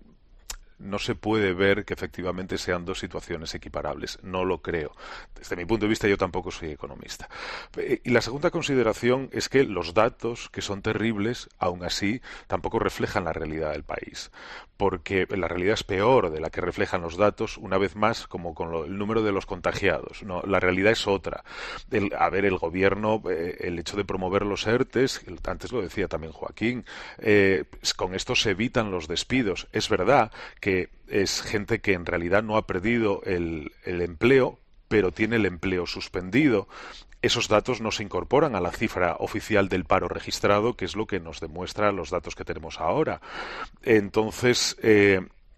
no se puede ver que efectivamente sean dos situaciones equiparables. No lo creo. Desde mi punto de vista, yo tampoco soy economista. Y la segunda consideración es que los datos, que son terribles, aún así, tampoco reflejan la realidad del país. Porque la realidad es peor de la que reflejan los datos, una vez más, como con lo, el número de los contagiados. No, la realidad es otra. El, a ver, el gobierno, eh, el hecho de promover los ERTES, antes lo decía también Joaquín, eh, con esto se evitan los despidos. Es verdad que es gente que en realidad no ha perdido el, el empleo, pero tiene el empleo suspendido. Esos datos no se incorporan a la cifra oficial del paro registrado, que es lo que nos demuestra los datos que tenemos ahora. Entonces, eh,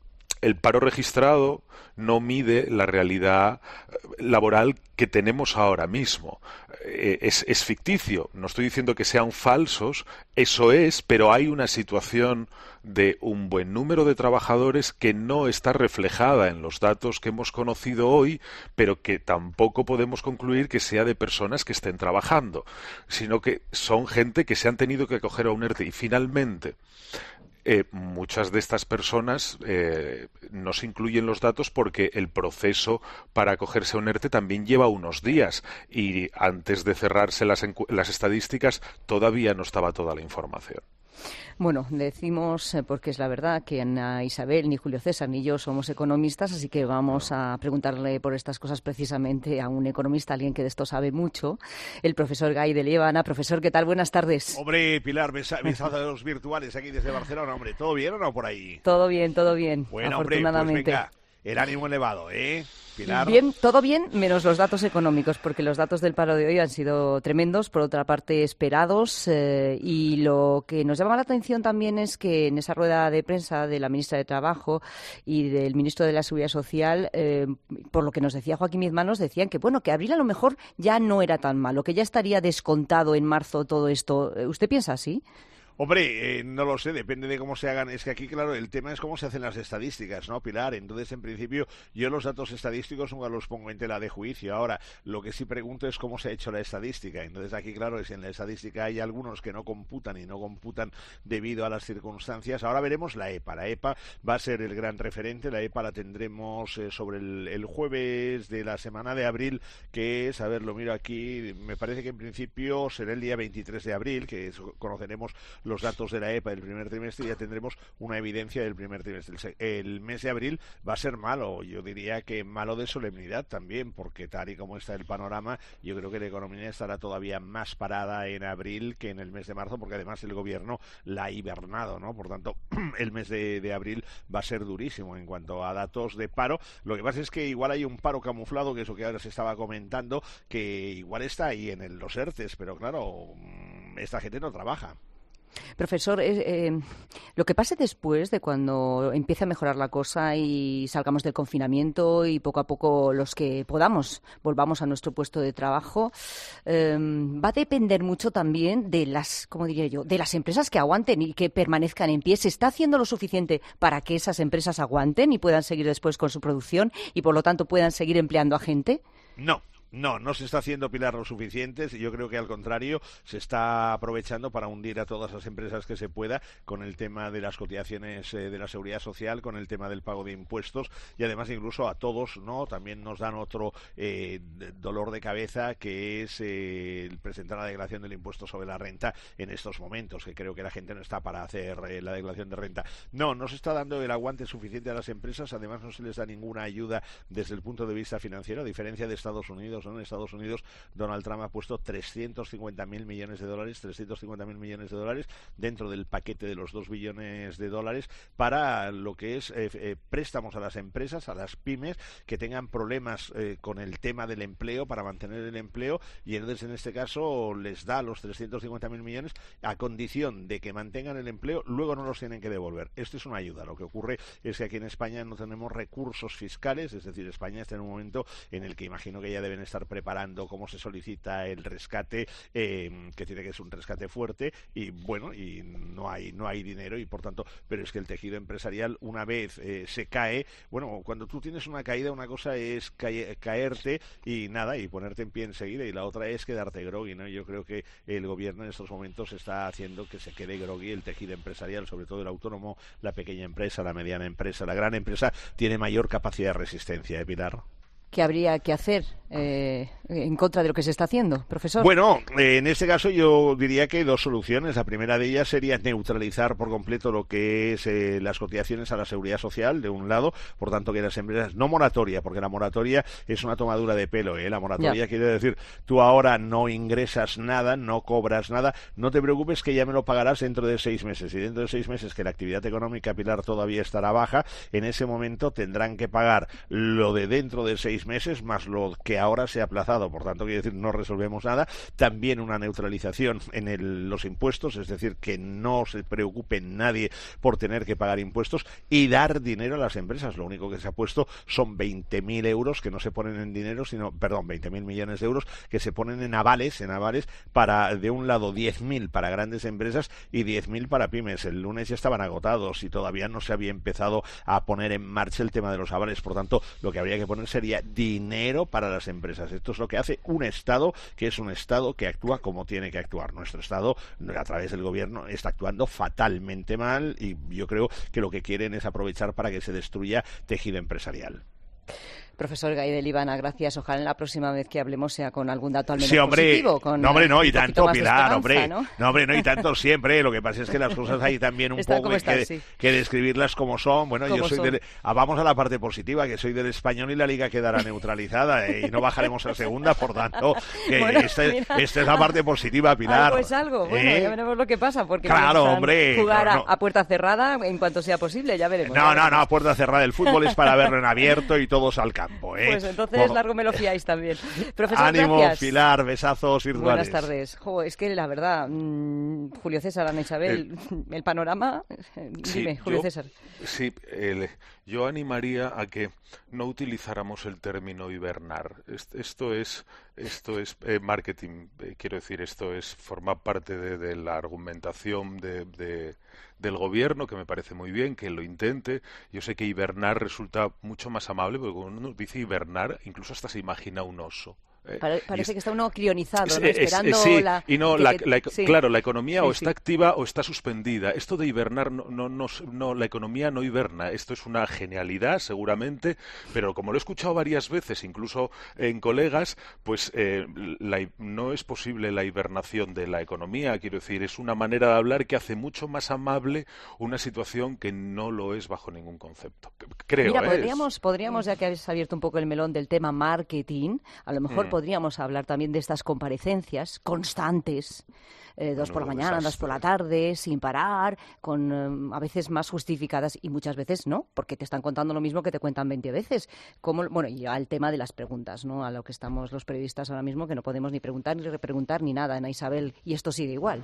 el paro registrado no mide la realidad laboral que tenemos ahora mismo. Eh, es, es ficticio. No estoy diciendo que sean falsos, eso es, pero hay una situación de un buen número de trabajadores que no está reflejada en los datos que hemos conocido hoy, pero que tampoco podemos concluir que sea de personas que estén trabajando, sino que son gente que se han tenido que acoger a un ERTE. Y finalmente, Eh, muchas de estas personas eh, no se incluyen los datos porque el proceso para acogerse a un ERTE también lleva unos días, y antes de cerrarse las, las estadísticas todavía no estaba toda la información. Bueno, decimos, eh, porque es la verdad, que Ana Isabel, ni Julio César, ni yo somos economistas, así que vamos a preguntarle por estas cosas precisamente a un economista, alguien que de esto sabe mucho, el profesor Gay de Líbana. Profesor, ¿qué tal? Buenas tardes. Hombre, Pilar, mensajes virtuales aquí desde Barcelona, hombre, ¿todo bien o no por ahí? Todo bien, todo bien, bueno, afortunadamente. Hombre, pues venga. El ánimo elevado, ¿eh, Pilar? Bien, todo bien, menos los datos económicos, porque los datos del paro de hoy han sido tremendos, por otra parte esperados, eh, y lo que nos llama la atención también es que en esa rueda de prensa de la ministra de Trabajo y del ministro de la Seguridad Social, eh, por lo que nos decía Joaquín Mizman, nos decían que, bueno, que abril a lo mejor ya no era tan malo, que ya estaría descontado en marzo todo esto. ¿Usted piensa así? Hombre, eh, no lo sé, depende de cómo se hagan. Es que aquí, claro, el tema es cómo se hacen las estadísticas, ¿no, Pilar? Entonces, en principio, yo los datos estadísticos nunca los pongo en tela de juicio. Ahora, lo que sí pregunto es cómo se ha hecho la estadística. Entonces, aquí, claro, es en la estadística hay algunos que no computan y no computan debido a las circunstancias. Ahora veremos la EPA. La EPA va a ser el gran referente. La EPA la tendremos eh, sobre el, el jueves de la semana de abril, que es, a ver, lo miro aquí, me parece que en principio será el día veintitrés de abril, que es, conoceremos los datos de la EPA del primer trimestre y ya tendremos una evidencia del primer trimestre. El mes de abril va a ser malo, yo diría que malo de solemnidad también, porque tal y como está el panorama, yo creo que la economía estará todavía más parada en abril que en el mes de marzo, porque además el gobierno la ha hibernado, ¿no? Por tanto, el mes de, de abril va a ser durísimo en cuanto a datos de paro. Lo que pasa es que igual hay un paro camuflado, que es lo que ahora se estaba comentando, que igual está ahí en el, los ERTES, pero claro, esta gente no trabaja. Profesor, eh, eh, lo que pase después de cuando empiece a mejorar la cosa y salgamos del confinamiento y poco a poco los que podamos volvamos a nuestro puesto de trabajo, eh, va a depender mucho también de las, ¿cómo diría yo?, de las empresas que aguanten y que permanezcan en pie. ¿Se está haciendo lo suficiente para que esas empresas aguanten y puedan seguir después con su producción y por lo tanto puedan seguir empleando a gente? No. No, no se está haciendo, Pilar, lo suficiente. Yo creo que al contrario se está aprovechando para hundir a todas las empresas que se pueda con el tema de las cotizaciones eh, de la seguridad social, con el tema del pago de impuestos y además incluso a todos, ¿no? También nos dan otro eh, dolor de cabeza que es eh, el presentar la declaración del impuesto sobre la renta en estos momentos, que creo que la gente no está para hacer eh, la declaración de renta. No, no se está dando el aguante suficiente a las empresas, además no se les da ninguna ayuda desde el punto de vista financiero, a diferencia de Estados Unidos. En Estados Unidos, Donald Trump ha puesto trescientos cincuenta mil millones de dólares, trescientos cincuenta mil millones de dólares dentro del paquete de los dos billones de dólares para lo que es eh, eh, préstamos a las empresas, a las pymes que tengan problemas eh, con el tema del empleo, para mantener el empleo, y entonces en este caso les da los trescientos cincuenta mil millones a condición de que mantengan el empleo, luego no los tienen que devolver. Esto es una ayuda. Lo que ocurre es que aquí en España no tenemos recursos fiscales, es decir, España está en un momento en el que imagino que ya deben estar preparando cómo se solicita el rescate, eh, que tiene que ser un rescate fuerte, y bueno, y no hay no hay dinero, y por tanto, pero es que el tejido empresarial una vez eh, se cae, bueno, cuando tú tienes una caída, una cosa es cae, caerte y nada, y ponerte en pie enseguida, y la otra es quedarte groggy, ¿no? Yo creo que el gobierno en estos momentos está haciendo que se quede groggy el tejido empresarial, sobre todo el autónomo, la pequeña empresa, la mediana empresa. La gran empresa tiene mayor capacidad de resistencia, ¿eh, Pilar? ¿Qué habría que hacer eh, en contra de lo que se está haciendo, profesor? Bueno, eh, en este caso yo diría que hay dos soluciones. La primera de ellas sería neutralizar por completo lo que es eh, las cotizaciones a la seguridad social, de un lado, por tanto que las empresas, no moratoria, porque la moratoria es una tomadura de pelo, ¿eh? La moratoria ya quiere decir, tú ahora no ingresas nada, no cobras nada, no te preocupes que ya me lo pagarás dentro de seis meses, y dentro de seis meses que la actividad económica, Pilar, todavía estará baja, en ese momento tendrán que pagar lo de dentro de seis meses más lo que ahora se ha aplazado, por tanto quiere decir no resolvemos nada. También una neutralización en el, los impuestos, es decir, que no se preocupe nadie por tener que pagar impuestos, y dar dinero a las empresas. Lo único que se ha puesto son veinte mil euros que no se ponen en dinero, sino, perdón, veinte mil millones de euros que se ponen en avales, en avales para, de un lado, diez mil para grandes empresas y diez mil para pymes. El lunes ya estaban agotados y todavía no se había empezado a poner en marcha el tema de los avales, por tanto, lo que habría que poner sería dinero para las empresas. Esto es lo que hace un Estado, que es un Estado que actúa como tiene que actuar. Nuestro Estado, a través del gobierno, está actuando fatalmente mal, y yo creo que lo que quieren es aprovechar para que se destruya tejido empresarial. Profesor Gaidel Ivana, gracias. Ojalá en la próxima vez que hablemos sea con algún dato al menos sí, hombre, positivo. Con no, hombre, no, y un tanto, Pilar, hombre. ¿no? no, hombre, no, y tanto siempre. Lo que pasa es que las cosas hay también un Están poco como que, están, que, sí. que describirlas como son. Bueno, como yo soy son. del... Ah, vamos a la parte positiva, que soy del Español y la Liga quedará neutralizada, eh, y no bajaremos a segunda, por tanto, que bueno, esta, mira. esta es la parte positiva, Pilar. Algo es algo. Bueno, ¿Eh? ya veremos lo que pasa, porque claro, hombre, jugar no, no. A, a puerta cerrada en cuanto sea posible, ya veremos. No, ya no, no, a puerta cerrada. El fútbol es para verlo en abierto y todos al campo, ¿eh? Pues entonces por... largo me lo fiáis también. Profesor, ánimo, gracias. Pilar, besazos virtuales. Buenas tardes. Jo, es que la verdad, mmm, Julio César, Ana Isabel, el, el panorama, sí, dime, Julio yo, César. Sí, el, yo animaría a que no utilizáramos el término hibernar. Esto es, esto es eh, marketing, eh, quiero decir, esto es forma parte de, de la argumentación de, de, del gobierno, que me parece muy bien que lo intente. Yo sé que hibernar resulta mucho más amable, porque cuando uno dice hibernar, incluso hasta se imagina un oso. Eh, Pare, parece es, que está uno crionizado, es, ¿no? Esperando es, sí, la... y no, que, la, que, la, sí. claro, la economía sí, o está sí. activa o está suspendida. Esto de hibernar, no, no, no, no, la economía no hiberna. Esto es una genialidad, seguramente, pero como lo he escuchado varias veces, incluso en colegas, pues eh, la, no es posible la hibernación de la economía. Quiero decir, es una manera de hablar que hace mucho más amable una situación que no lo es bajo ningún concepto. Creo, Mira, ¿eh? podríamos, podríamos, ya que habéis abierto un poco el melón del tema marketing, a lo mejor mm. podríamos hablar también de estas comparecencias constantes, eh, dos bueno, por la mañana, desastre. dos por la tarde, sin parar, con eh, a veces más justificadas y muchas veces no, porque te están contando lo mismo que te cuentan veinte veces. Como, bueno, y al tema de las preguntas, ¿no? A lo que estamos los periodistas ahora mismo, que no podemos ni preguntar, ni repreguntar, ni nada, Ana Isabel, y esto sigue igual.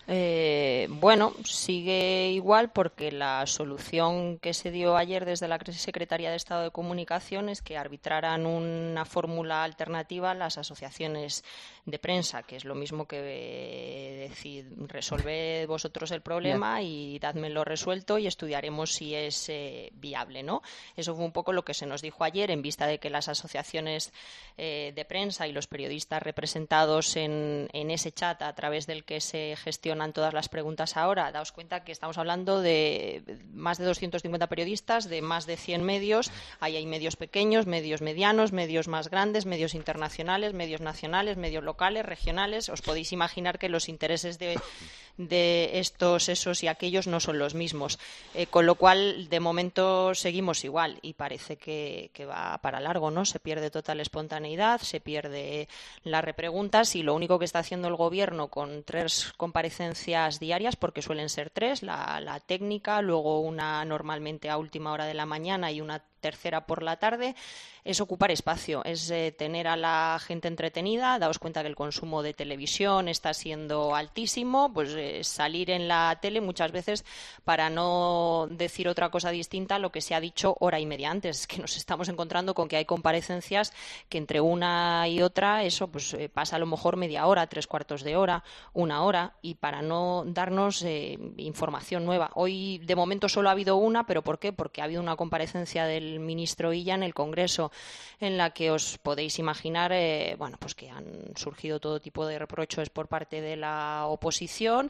Eh, bueno, sigue igual porque la solución que se dio ayer desde la Secretaría de Estado de Comunicación es que arbitraran una fórmula alternativa a las asociaciones de prensa, que es lo mismo que eh, decir, resolved vosotros el problema y dádmelo resuelto y estudiaremos si es eh, viable, ¿no? Eso fue un poco lo que se nos dijo ayer, en vista de que las asociaciones eh, de prensa y los periodistas representados en, en ese chat a través del que se gestiona todas las preguntas ahora. Daos cuenta que estamos hablando de más de doscientos cincuenta periodistas, de más de cien medios. Ahí hay medios pequeños, medios medianos, medios más grandes, medios internacionales, medios nacionales, medios locales, regionales. Os podéis imaginar que los intereses de, de estos, esos y aquellos no son los mismos. Eh, con lo cual, de momento seguimos igual y parece que, que va para largo, ¿no? Se pierde total espontaneidad, se pierde las repreguntas y lo único que está haciendo el Gobierno con tres comparecencias diarias, porque suelen ser tres, la, la técnica, luego una normalmente a última hora de la mañana y una tercera por la tarde, es ocupar espacio, es eh, tener a la gente entretenida. Daos cuenta que el consumo de televisión está siendo altísimo, pues eh, salir en la tele muchas veces para no decir otra cosa distinta a lo que se ha dicho hora y media antes. Es que nos estamos encontrando con que hay comparecencias que entre una y otra eso pues eh, pasa a lo mejor media hora, tres cuartos de hora, una hora, y para no darnos eh, información nueva. Hoy de momento solo ha habido una, ¿pero por qué? Porque ha habido una comparecencia del ministro Illa en el Congreso, en la que os podéis imaginar eh, bueno, pues que han surgido todo tipo de reproches por parte de la oposición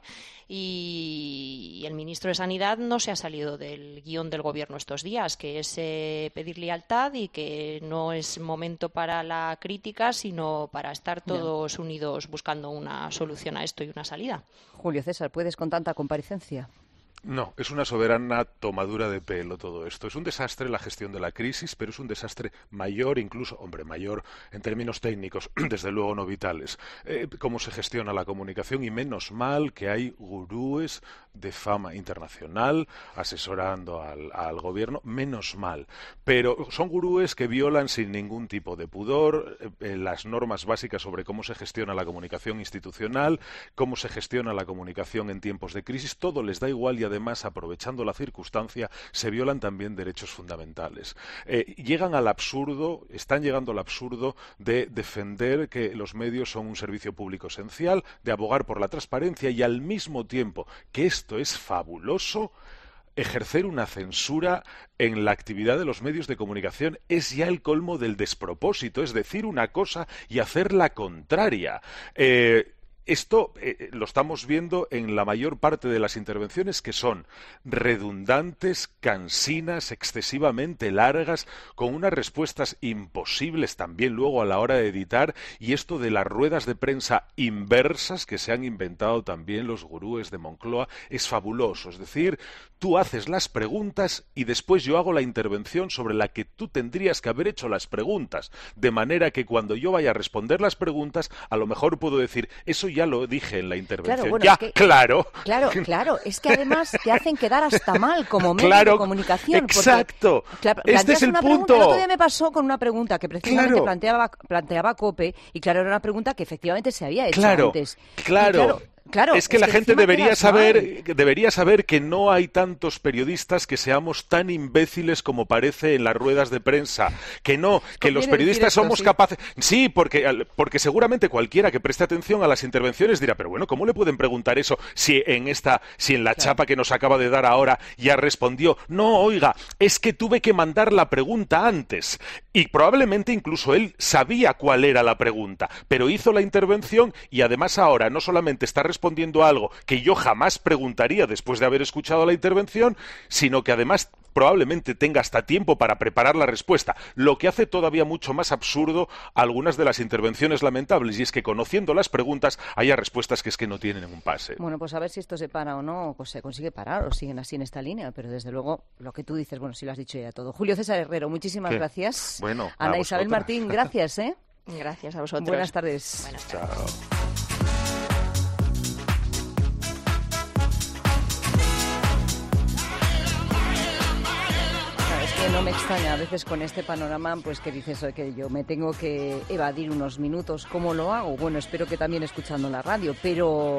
y el ministro de Sanidad no se ha salido del guión del Gobierno estos días, que es eh, pedir lealtad y que no es momento para la crítica, sino para estar todos Bien. unidos buscando una solución a esto y una salida. Julio César, ¿puedes con tanta comparecencia? No, es una soberana tomadura de pelo todo esto. Es un desastre la gestión de la crisis, pero es un desastre mayor, incluso, hombre, mayor en términos técnicos, desde luego no vitales. Eh, cómo se gestiona la comunicación, y menos mal que hay gurúes de fama internacional asesorando al, al gobierno, menos mal. Pero son gurúes que violan sin ningún tipo de pudor eh, las normas básicas sobre cómo se gestiona la comunicación institucional, cómo se gestiona la comunicación en tiempos de crisis. Todo les da igual y además, aprovechando la circunstancia, se violan también derechos fundamentales. Eh, llegan al absurdo, están llegando al absurdo de defender que los medios son un servicio público esencial, de abogar por la transparencia y al mismo tiempo, que esto es fabuloso, ejercer una censura en la actividad de los medios de comunicación. Es ya el colmo del despropósito, es decir una cosa y hacer la contraria. Eh, Esto eh, lo estamos viendo en la mayor parte de las intervenciones, que son redundantes, cansinas, excesivamente largas, con unas respuestas imposibles también luego a la hora de editar, y esto de las ruedas de prensa inversas que se han inventado también los gurúes de Moncloa es fabuloso. Es decir, tú haces las preguntas y después yo hago la intervención sobre la que tú tendrías que haber hecho las preguntas, de manera que cuando yo vaya a responder las preguntas, a lo mejor puedo decir, eso ya lo dije en la intervención. Claro, bueno, ya, es que, claro. Claro, claro. Es que además te hacen quedar hasta mal como medio claro, de comunicación. Exacto. Porque, claro, este es el punto. Pregunta, el otro día me pasó con una pregunta que precisamente claro. planteaba, planteaba COPE, y claro, era una pregunta que efectivamente se había hecho claro, antes. Claro, claro. Claro, es que es la que gente debería saber, mal. debería saber que no hay tantos periodistas que seamos tan imbéciles como parece en las ruedas de prensa. Que no, que los periodistas esto, somos sí. capaces... Sí, porque, porque seguramente cualquiera que preste atención a las intervenciones dirá, pero bueno, ¿cómo le pueden preguntar eso si en esta, si en la claro. chapa que nos acaba de dar ahora ya respondió? No, oiga, es que tuve que mandar la pregunta antes. Y probablemente incluso él sabía cuál era la pregunta, pero hizo la intervención y además ahora no solamente está respondiendo a algo que yo jamás preguntaría después de haber escuchado la intervención, sino que además probablemente tenga hasta tiempo para preparar la respuesta, lo que hace todavía mucho más absurdo algunas de las intervenciones lamentables, y es que conociendo las preguntas haya respuestas que es que no tienen un pase. Bueno, pues a ver si esto se para o no, pues se consigue parar o siguen así en esta línea, pero desde luego lo que tú dices, bueno, sí lo has dicho ya todo. Julio César Herrero, muchísimas ¿Qué? gracias. Bueno, Ana Isabel Martín, gracias, ¿eh? Gracias a vosotros. Buenas tardes. Buenas tardes. Chao. No me extraña a veces con este panorama, pues que dices oye, que yo me tengo que evadir unos minutos. ¿Cómo lo hago? Bueno, espero que también escuchando la radio, pero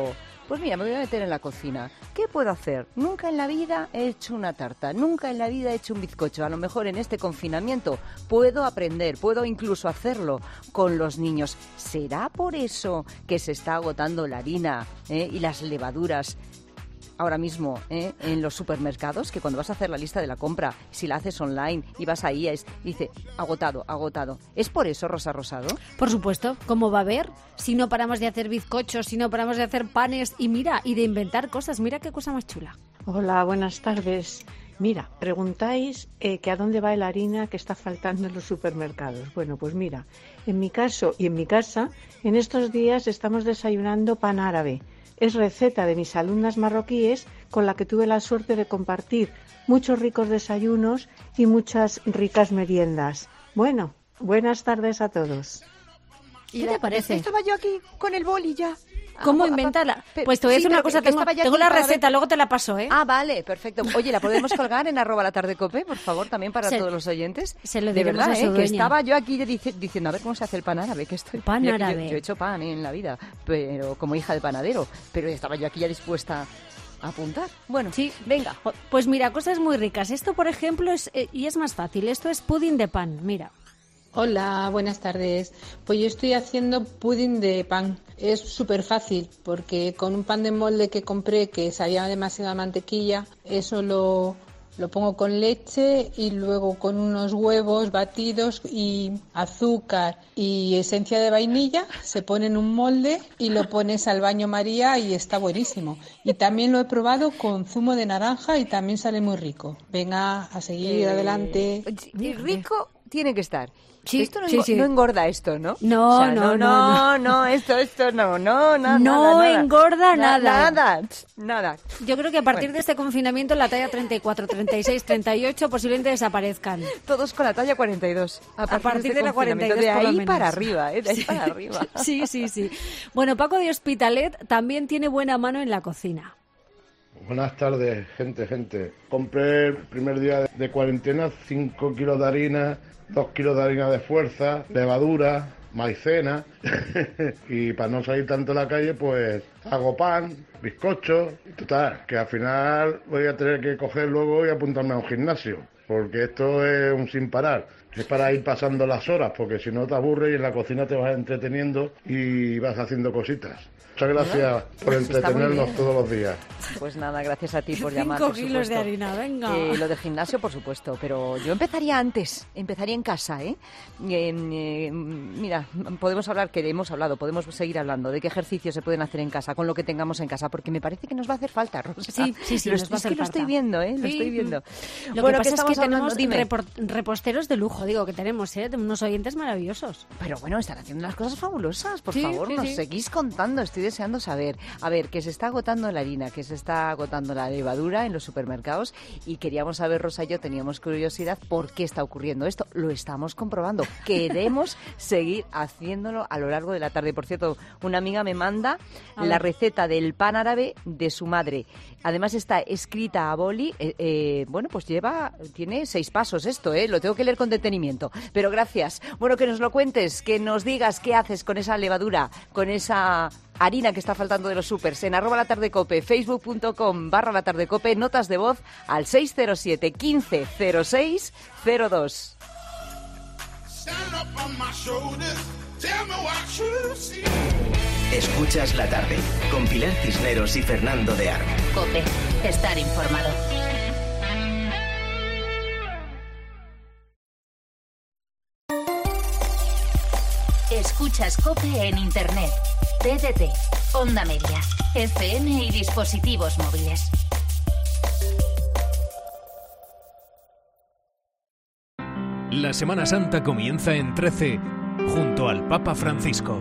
pues mira, me voy a meter en la cocina. ¿Qué puedo hacer? Nunca en la vida he hecho una tarta, nunca en la vida he hecho un bizcocho. A lo mejor en este confinamiento puedo aprender, puedo incluso hacerlo con los niños. ¿Será por eso que se está agotando la harina eh, y las levaduras ahora mismo eh, en los supermercados? Que cuando vas a hacer la lista de la compra, si la haces online y vas ahí, es, dice agotado, agotado. ¿Es por eso, Rosa Rosado? Por supuesto. ¿Cómo va a haber? Si no paramos de hacer bizcochos, si no paramos de hacer panes y mira, y de inventar cosas. Mira qué cosa más chula. Hola, buenas tardes. Mira, preguntáis eh, que a dónde va la harina que está faltando en los supermercados. Bueno, pues mira, en mi caso y en mi casa, en estos días estamos desayunando pan árabe. Es receta de mis alumnas marroquíes con la que tuve la suerte de compartir muchos ricos desayunos y muchas ricas meriendas. Bueno, buenas tardes a todos. ¿Qué te parece? Estaba yo aquí con el boli ya. ¿Cómo Ah, inventarla? pe- Pues te voy a sí, decir una pero cosa, que tengo, estaba ya tengo aquí la para receta, ver- luego te la paso, ¿eh? Ah, vale, perfecto. Oye, ¿la podemos colgar en arroba la tarde cope, por favor, también para Se- todos los oyentes? se lo De diremos verdad, a su ¿eh? Que dueña. estaba yo aquí dici- diciendo, a ver cómo se hace el pan árabe, que estoy... Pan yo, yo- árabe. Yo, he hecho pan en la vida, pero como hija de panadero, pero estaba yo aquí ya dispuesta a apuntar. Bueno, sí, venga. Pues mira, cosas muy ricas. Esto, por ejemplo, es eh, y es más fácil. Esto es pudding de pan, mira. Hola, buenas tardes. Pues yo estoy haciendo pudding de pan. Es súper fácil porque con un pan de molde que compré que sabía demasiada mantequilla, eso lo, lo pongo con leche y luego con unos huevos batidos y azúcar y esencia de vainilla, se pone en un molde y lo pones al baño María y está buenísimo. Y también lo he probado con zumo de naranja y también sale muy rico. Venga, a seguir Eh, adelante. Y rico tiene que estar. Sí, esto no, sí, engo- sí. no engorda esto, ¿no? No, O sea, no, no, no, no, no, esto, esto, no, no, nada, No nada, nada. engorda Na- nada. Nada, nada. Yo creo que a partir Bueno. de este confinamiento la talla treinta y cuatro, treinta y seis, treinta y ocho posiblemente desaparezcan. Todos con la talla cuarenta y dos. A partir, partir este de la confinamiento. cuarenta y dos De por lo ahí menos. para arriba, ¿eh? De ahí Sí. para arriba. Sí, sí, sí. Bueno, Paco de Hospitalet también tiene buena mano en la cocina. Buenas tardes, gente, gente. Compré el primer día de, de cuarentena cinco kilos de harina, dos kilos de harina de fuerza, levadura, maicena y para no salir tanto a la calle pues hago pan, bizcocho y total, que al final voy a tener que coger luego y apuntarme a un gimnasio porque esto es un sin parar. Es para ir pasando las horas, porque si no te aburres y en la cocina te vas entreteniendo y vas haciendo cositas. Muchas gracias por Pues está muy entretenernos bien. todos los días. Pues nada, gracias a ti por Cinco llamar, por kilos de supuesto. harina, venga. Eh, lo del gimnasio, por supuesto, pero yo empezaría antes, empezaría en casa, ¿eh? Eh, eh, Mira, podemos hablar, que hemos hablado, podemos seguir hablando de qué ejercicios se pueden hacer en casa, con lo que tengamos en casa, porque me parece que nos va a hacer falta, Rosa. Sí, sí, sí, Lo nos est- va a es hacer que lo estoy falta. viendo, ¿eh? Lo Sí. estoy viendo. Lo Bueno, que pasa es estamos que hablando? tenemos Dime. repor- reposteros de lujo, digo, que tenemos, ¿eh? De unos oyentes maravillosos. Pero bueno, están haciendo las cosas fabulosas, por Sí, favor, sí, nos sí. seguís contando, estoy deseando saber. A ver, que se está agotando la harina, que se está agotando la levadura en los supermercados y queríamos saber, Rosa y yo, teníamos curiosidad por qué está ocurriendo esto. Lo estamos comprobando. Queremos seguir haciéndolo a lo largo de la tarde. Por cierto, una amiga me manda A la ver. receta del pan árabe de su madre. Además está escrita a boli. eh, eh, bueno, pues lleva, tiene seis pasos esto, ¿eh? Lo tengo que leer con detenimiento. Pero gracias. Bueno, que nos lo cuentes, que nos digas qué haces con esa levadura, con esa harina que está faltando de los supers. En arroba la tarde cope, facebook.com barra la tarde cope, notas de voz al seis cero siete, quince, cero seis, cero dos. Escuchas la tarde con Pilar Cisneros y Fernando de Aro. COPE. Estar informado. Escuchas COPE en Internet, T D T, Onda Media, F M y dispositivos móviles. La Semana Santa comienza en trece junto al Papa Francisco.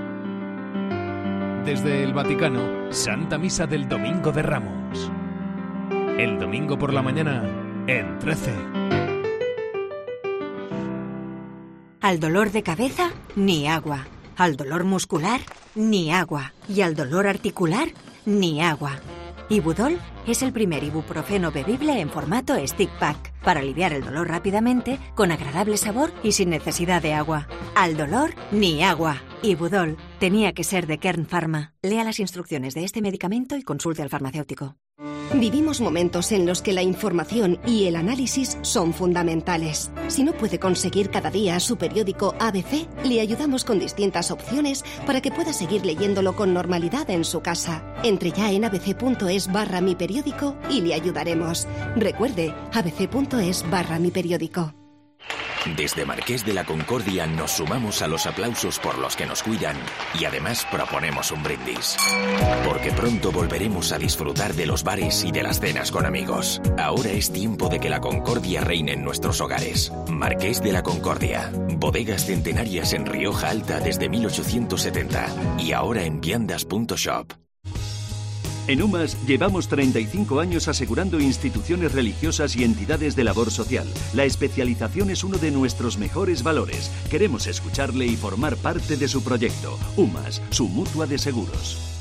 Desde el Vaticano, Santa Misa del Domingo de Ramos. El domingo por la mañana en trece. Al dolor de cabeza, ni agua. Al dolor muscular, ni agua. Y al dolor articular, ni agua. Ibudol es el primer ibuprofeno bebible en formato stick pack para aliviar el dolor rápidamente, con agradable sabor y sin necesidad de agua. Al dolor, ni agua. Ibudol tenía que ser de Kern Pharma. Lea las instrucciones de este medicamento y consulte al farmacéutico. Vivimos momentos en los que la información y el análisis son fundamentales. Si no puede conseguir cada día su periódico A B C, le ayudamos con distintas opciones para que pueda seguir leyéndolo con normalidad en su casa. Entre ya en abc.es barra mi periódico y le ayudaremos. Recuerde, abc.es barra mi periódico. Desde Marqués de la Concordia nos sumamos a los aplausos por los que nos cuidan y además proponemos un brindis. Porque pronto volveremos a disfrutar de los bares y de las cenas con amigos. Ahora es tiempo de que la concordia reine en nuestros hogares. Marqués de la Concordia. Bodegas centenarias en Rioja Alta desde mil ochocientos setenta y ahora en viandas punto shop. En UMAS llevamos treinta y cinco años asegurando instituciones religiosas y entidades de labor social. La especialización es uno de nuestros mejores valores. Queremos escucharle y formar parte de su proyecto. UMAS, su mutua de seguros.